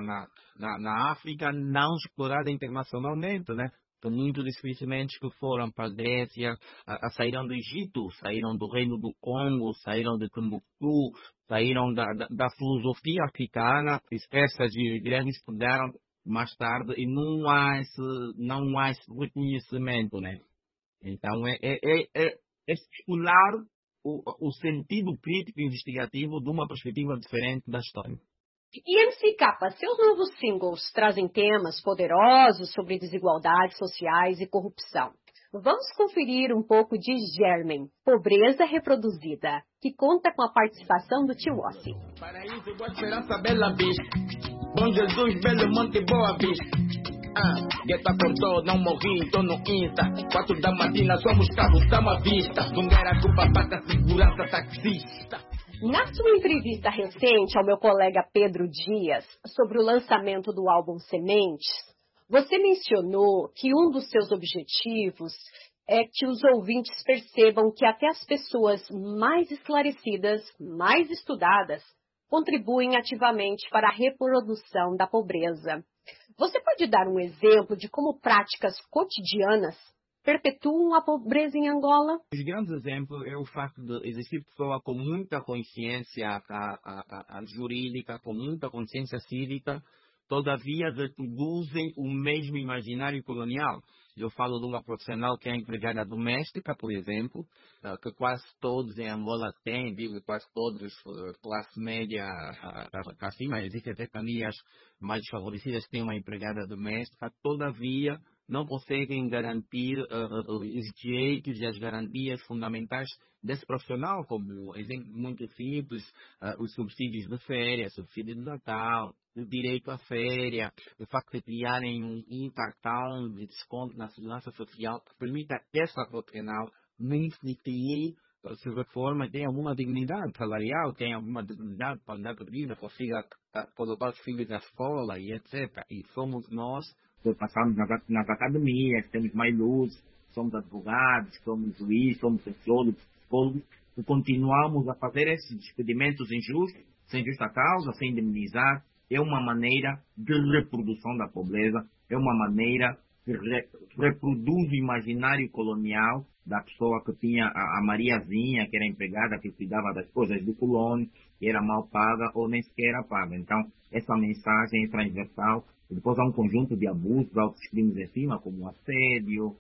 na África, não explorada internacionalmente, né? Então, muitos dos conhecimentos que foram para a Grécia, saíram do Egito, saíram do Reino do Congo, saíram de Timbuktu, saíram da filosofia africana, essas grandes puderam mais tarde e não há esse reconhecimento, né? Então é estimular o sentido crítico e investigativo de uma perspectiva diferente da história. E MC Capa, seus novos singles trazem temas poderosos sobre desigualdades sociais e corrupção. Vamos conferir um pouco de Germen, Pobreza Reproduzida, que conta com a participação do Tio Ossi. Paraíso, Boa Esperança, Bela Vista. Bom Jesus, Belo Monte, Boa Vista. Guetta acordou, não morri, tô no Insta. 4 da matina, somos cabos, tamo à vista. Dungueira com papata, segurança, taxista. Na sua entrevista recente ao meu colega Pedro Dias sobre o lançamento do álbum Sementes, você mencionou que um dos seus objetivos é que os ouvintes percebam que até as pessoas mais esclarecidas, mais estudadas, contribuem ativamente para a reprodução da pobreza. Você pode dar um exemplo de como práticas cotidianas perpetuam a pobreza em Angola? Os grandes exemplos é o facto de existir pessoas com muita consciência jurídica, com muita consciência cívica, todavia reproduzem o mesmo imaginário colonial. Eu falo de uma profissional que é empregada doméstica, por exemplo, que quase todos em Angola têm, digo quase todos, classe média acima, existem até famílias mais desfavorecidas que têm uma empregada doméstica, todavia não conseguem garantir os direitos e as garantias fundamentais desse profissional, como exemplo muito simples, os subsídios de férias, subsídio de Natal, o direito à férias, o facto de criarem um cartão de desconto na segurança social que permita a essa profissional nem se criar, se reforma, tem alguma dignidade salarial, tem alguma dignidade para andar por vida, consiga colocar os filhos na escola e etc. E somos nós que passamos nas academias, temos mais luz, somos advogados, somos juízes, somos sociólogos, psicólogos, e continuamos a fazer esses despedimentos injustos, sem justa causa, sem indemnizar. É uma maneira de reprodução da pobreza, é uma maneira que reproduz o imaginário colonial da pessoa que tinha a Mariazinha, que era empregada, que cuidava das coisas do colono, que era mal paga ou nem sequer era paga. Então, essa mensagem é transversal. E depois há um conjunto de abusos, outros crimes em cima, como o assédio,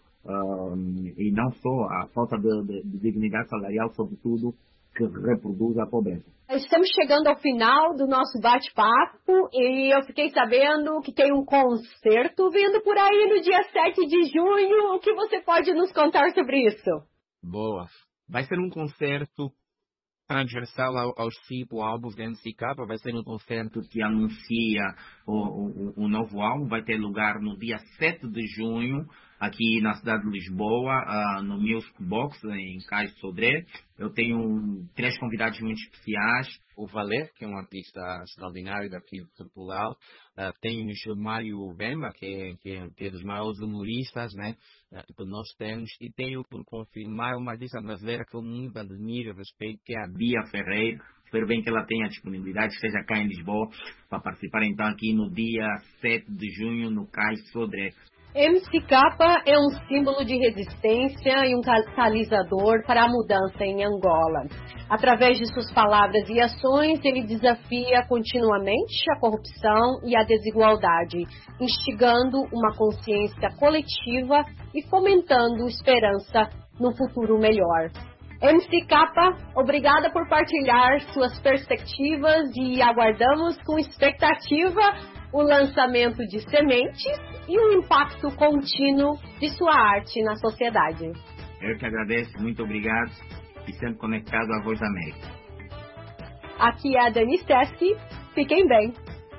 e não só a falta de dignidade salarial, sobretudo, que reproduz a pobreza. Estamos chegando ao final do nosso bate-papo e eu fiquei sabendo que tem um concerto vindo por aí no dia 7 de junho. O que você pode nos contar sobre isso? Boa. Vai ser um concerto transversal aos 5 álbuns da MCCapa. Vai ser um concerto que anuncia o novo álbum. Vai ter lugar no dia 7 de junho, aqui na cidade de Lisboa, no Music Box, em Cais de Sodré. Eu tenho 3 convidados muito especiais. O Valer, que é um artista extraordinário daqui de Portugal. Tem o Gilmário Bemba, que é dos maiores humoristas, né, que nós temos. E tenho, por confirmar, uma artista brasileira que eu muito admiro e respeito, que é a Bia Ferreira. Espero bem que ela tenha disponibilidade, esteja cá em Lisboa, para participar então aqui no dia 7 de junho, no Cais de Sodré. MCCapa é um símbolo de resistência e um catalisador para a mudança em Angola. Através de suas palavras e ações, ele desafia continuamente a corrupção e a desigualdade, instigando uma consciência coletiva e fomentando esperança no futuro melhor. MCCapa, obrigada por partilhar suas perspectivas e aguardamos com expectativa o lançamento de sementes e o impacto contínuo de sua arte na sociedade. Eu que agradeço, muito obrigado e sempre conectado à Voz da América. Aqui é a Dani Steski, fiquem bem.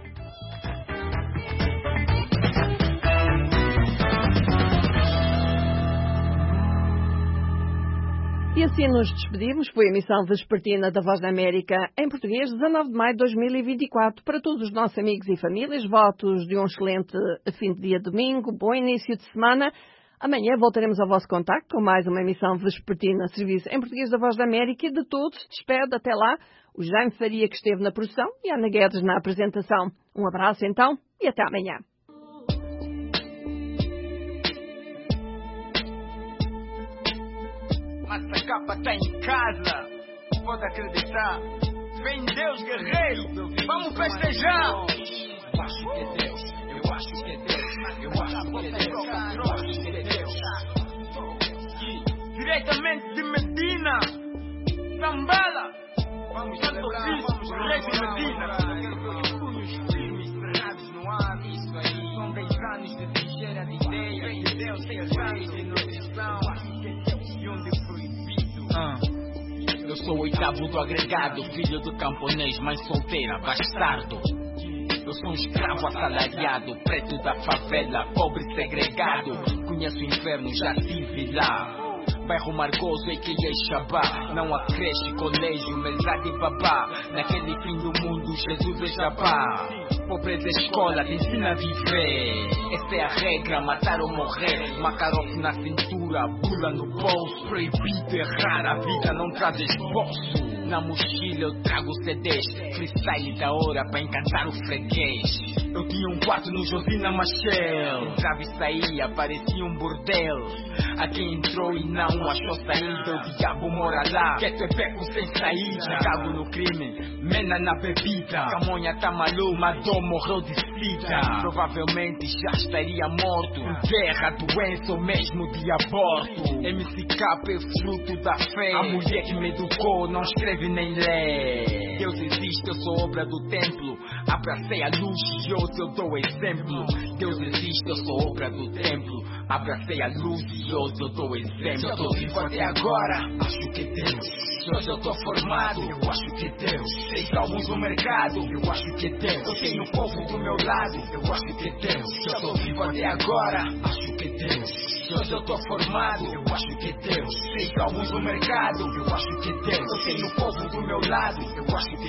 E assim nos despedimos. Foi a emissão vespertina da Voz da América em português, 19 de maio de 2024. Para todos os nossos amigos e famílias, votos de um excelente fim de dia domingo, bom início de semana. Amanhã voltaremos ao vosso contacto com mais uma emissão vespertina, serviço em português da Voz da América. E de todos, despede até lá o Jaime Faria, que esteve na produção, e a Ana Guedes na apresentação. Um abraço então e até amanhã. MCCapa tá em casa, pode acreditar. Vem Deus, guerreiro, vamos festejar. Eu acho que é Deus, eu acho que é Deus, eu acho que é Deus, eu acho que é Deus. Diretamente de Medina, Zambala, vamos celebrar, vamos celebrar. Punhos firmes, cerrados no ar, isso aí. São 10 anos de trincheira de ideias, de Deus, 10 anos de nutrição. Eu sou o 8º do agregado, filho do camponês, mãe solteira, bastardo. Eu sou um escravo assalariado, preto da favela, pobre segregado. Conheço o inferno, já estive lá. Bairro Margoso, a.k.a. Xabá. Não há creche, colégio, mesada e babá. Naquele fim do mundo, Jesus é Jabá. Pobreza é escola, te ensina a viver. Essa é a regra, matar ou morrer. Macarote na cintura, bula no bolso. Proibido errar, a vida não traz esboço. Na mochila eu trago CDs, freestyle da hora pra encantar o freguês. Eu tinha um quarto no Josina Machel. Entrava e saía, parecia um bordel. A quem entrou e não achou saída, o diabo mora lá. Quieto é beco sem saída. Cago no crime, mena na bebida. Camonha tá malu, Madonna. ou morreu de sida. Provavelmente já estaria morto, guerra, doença ou mesmo de aborto. MCK é fruto da fé. A mulher que me educou não escreve nem lê. Deus existe, eu sou obra do templo. Abracei a luz e hoje eu dou exemplo. Deus existe, eu sou obra do templo. Abracei a luz e hoje eu dou exemplo. Eu tô vivo até agora, acho que é Deus. Hoje eu tô formado, eu acho que é Deus. Sei que alguns no mercado, eu acho que é Deus. Eu tenho o povo do meu lado, eu acho que é Deus. Eu tô vivo até agora, acho que é Deus. Hoje eu tô formado, eu acho que é Deus. Sei que alguns no mercado, eu acho que é Deus. Eu tenho o povo do meu lado, eu acho que é Deus.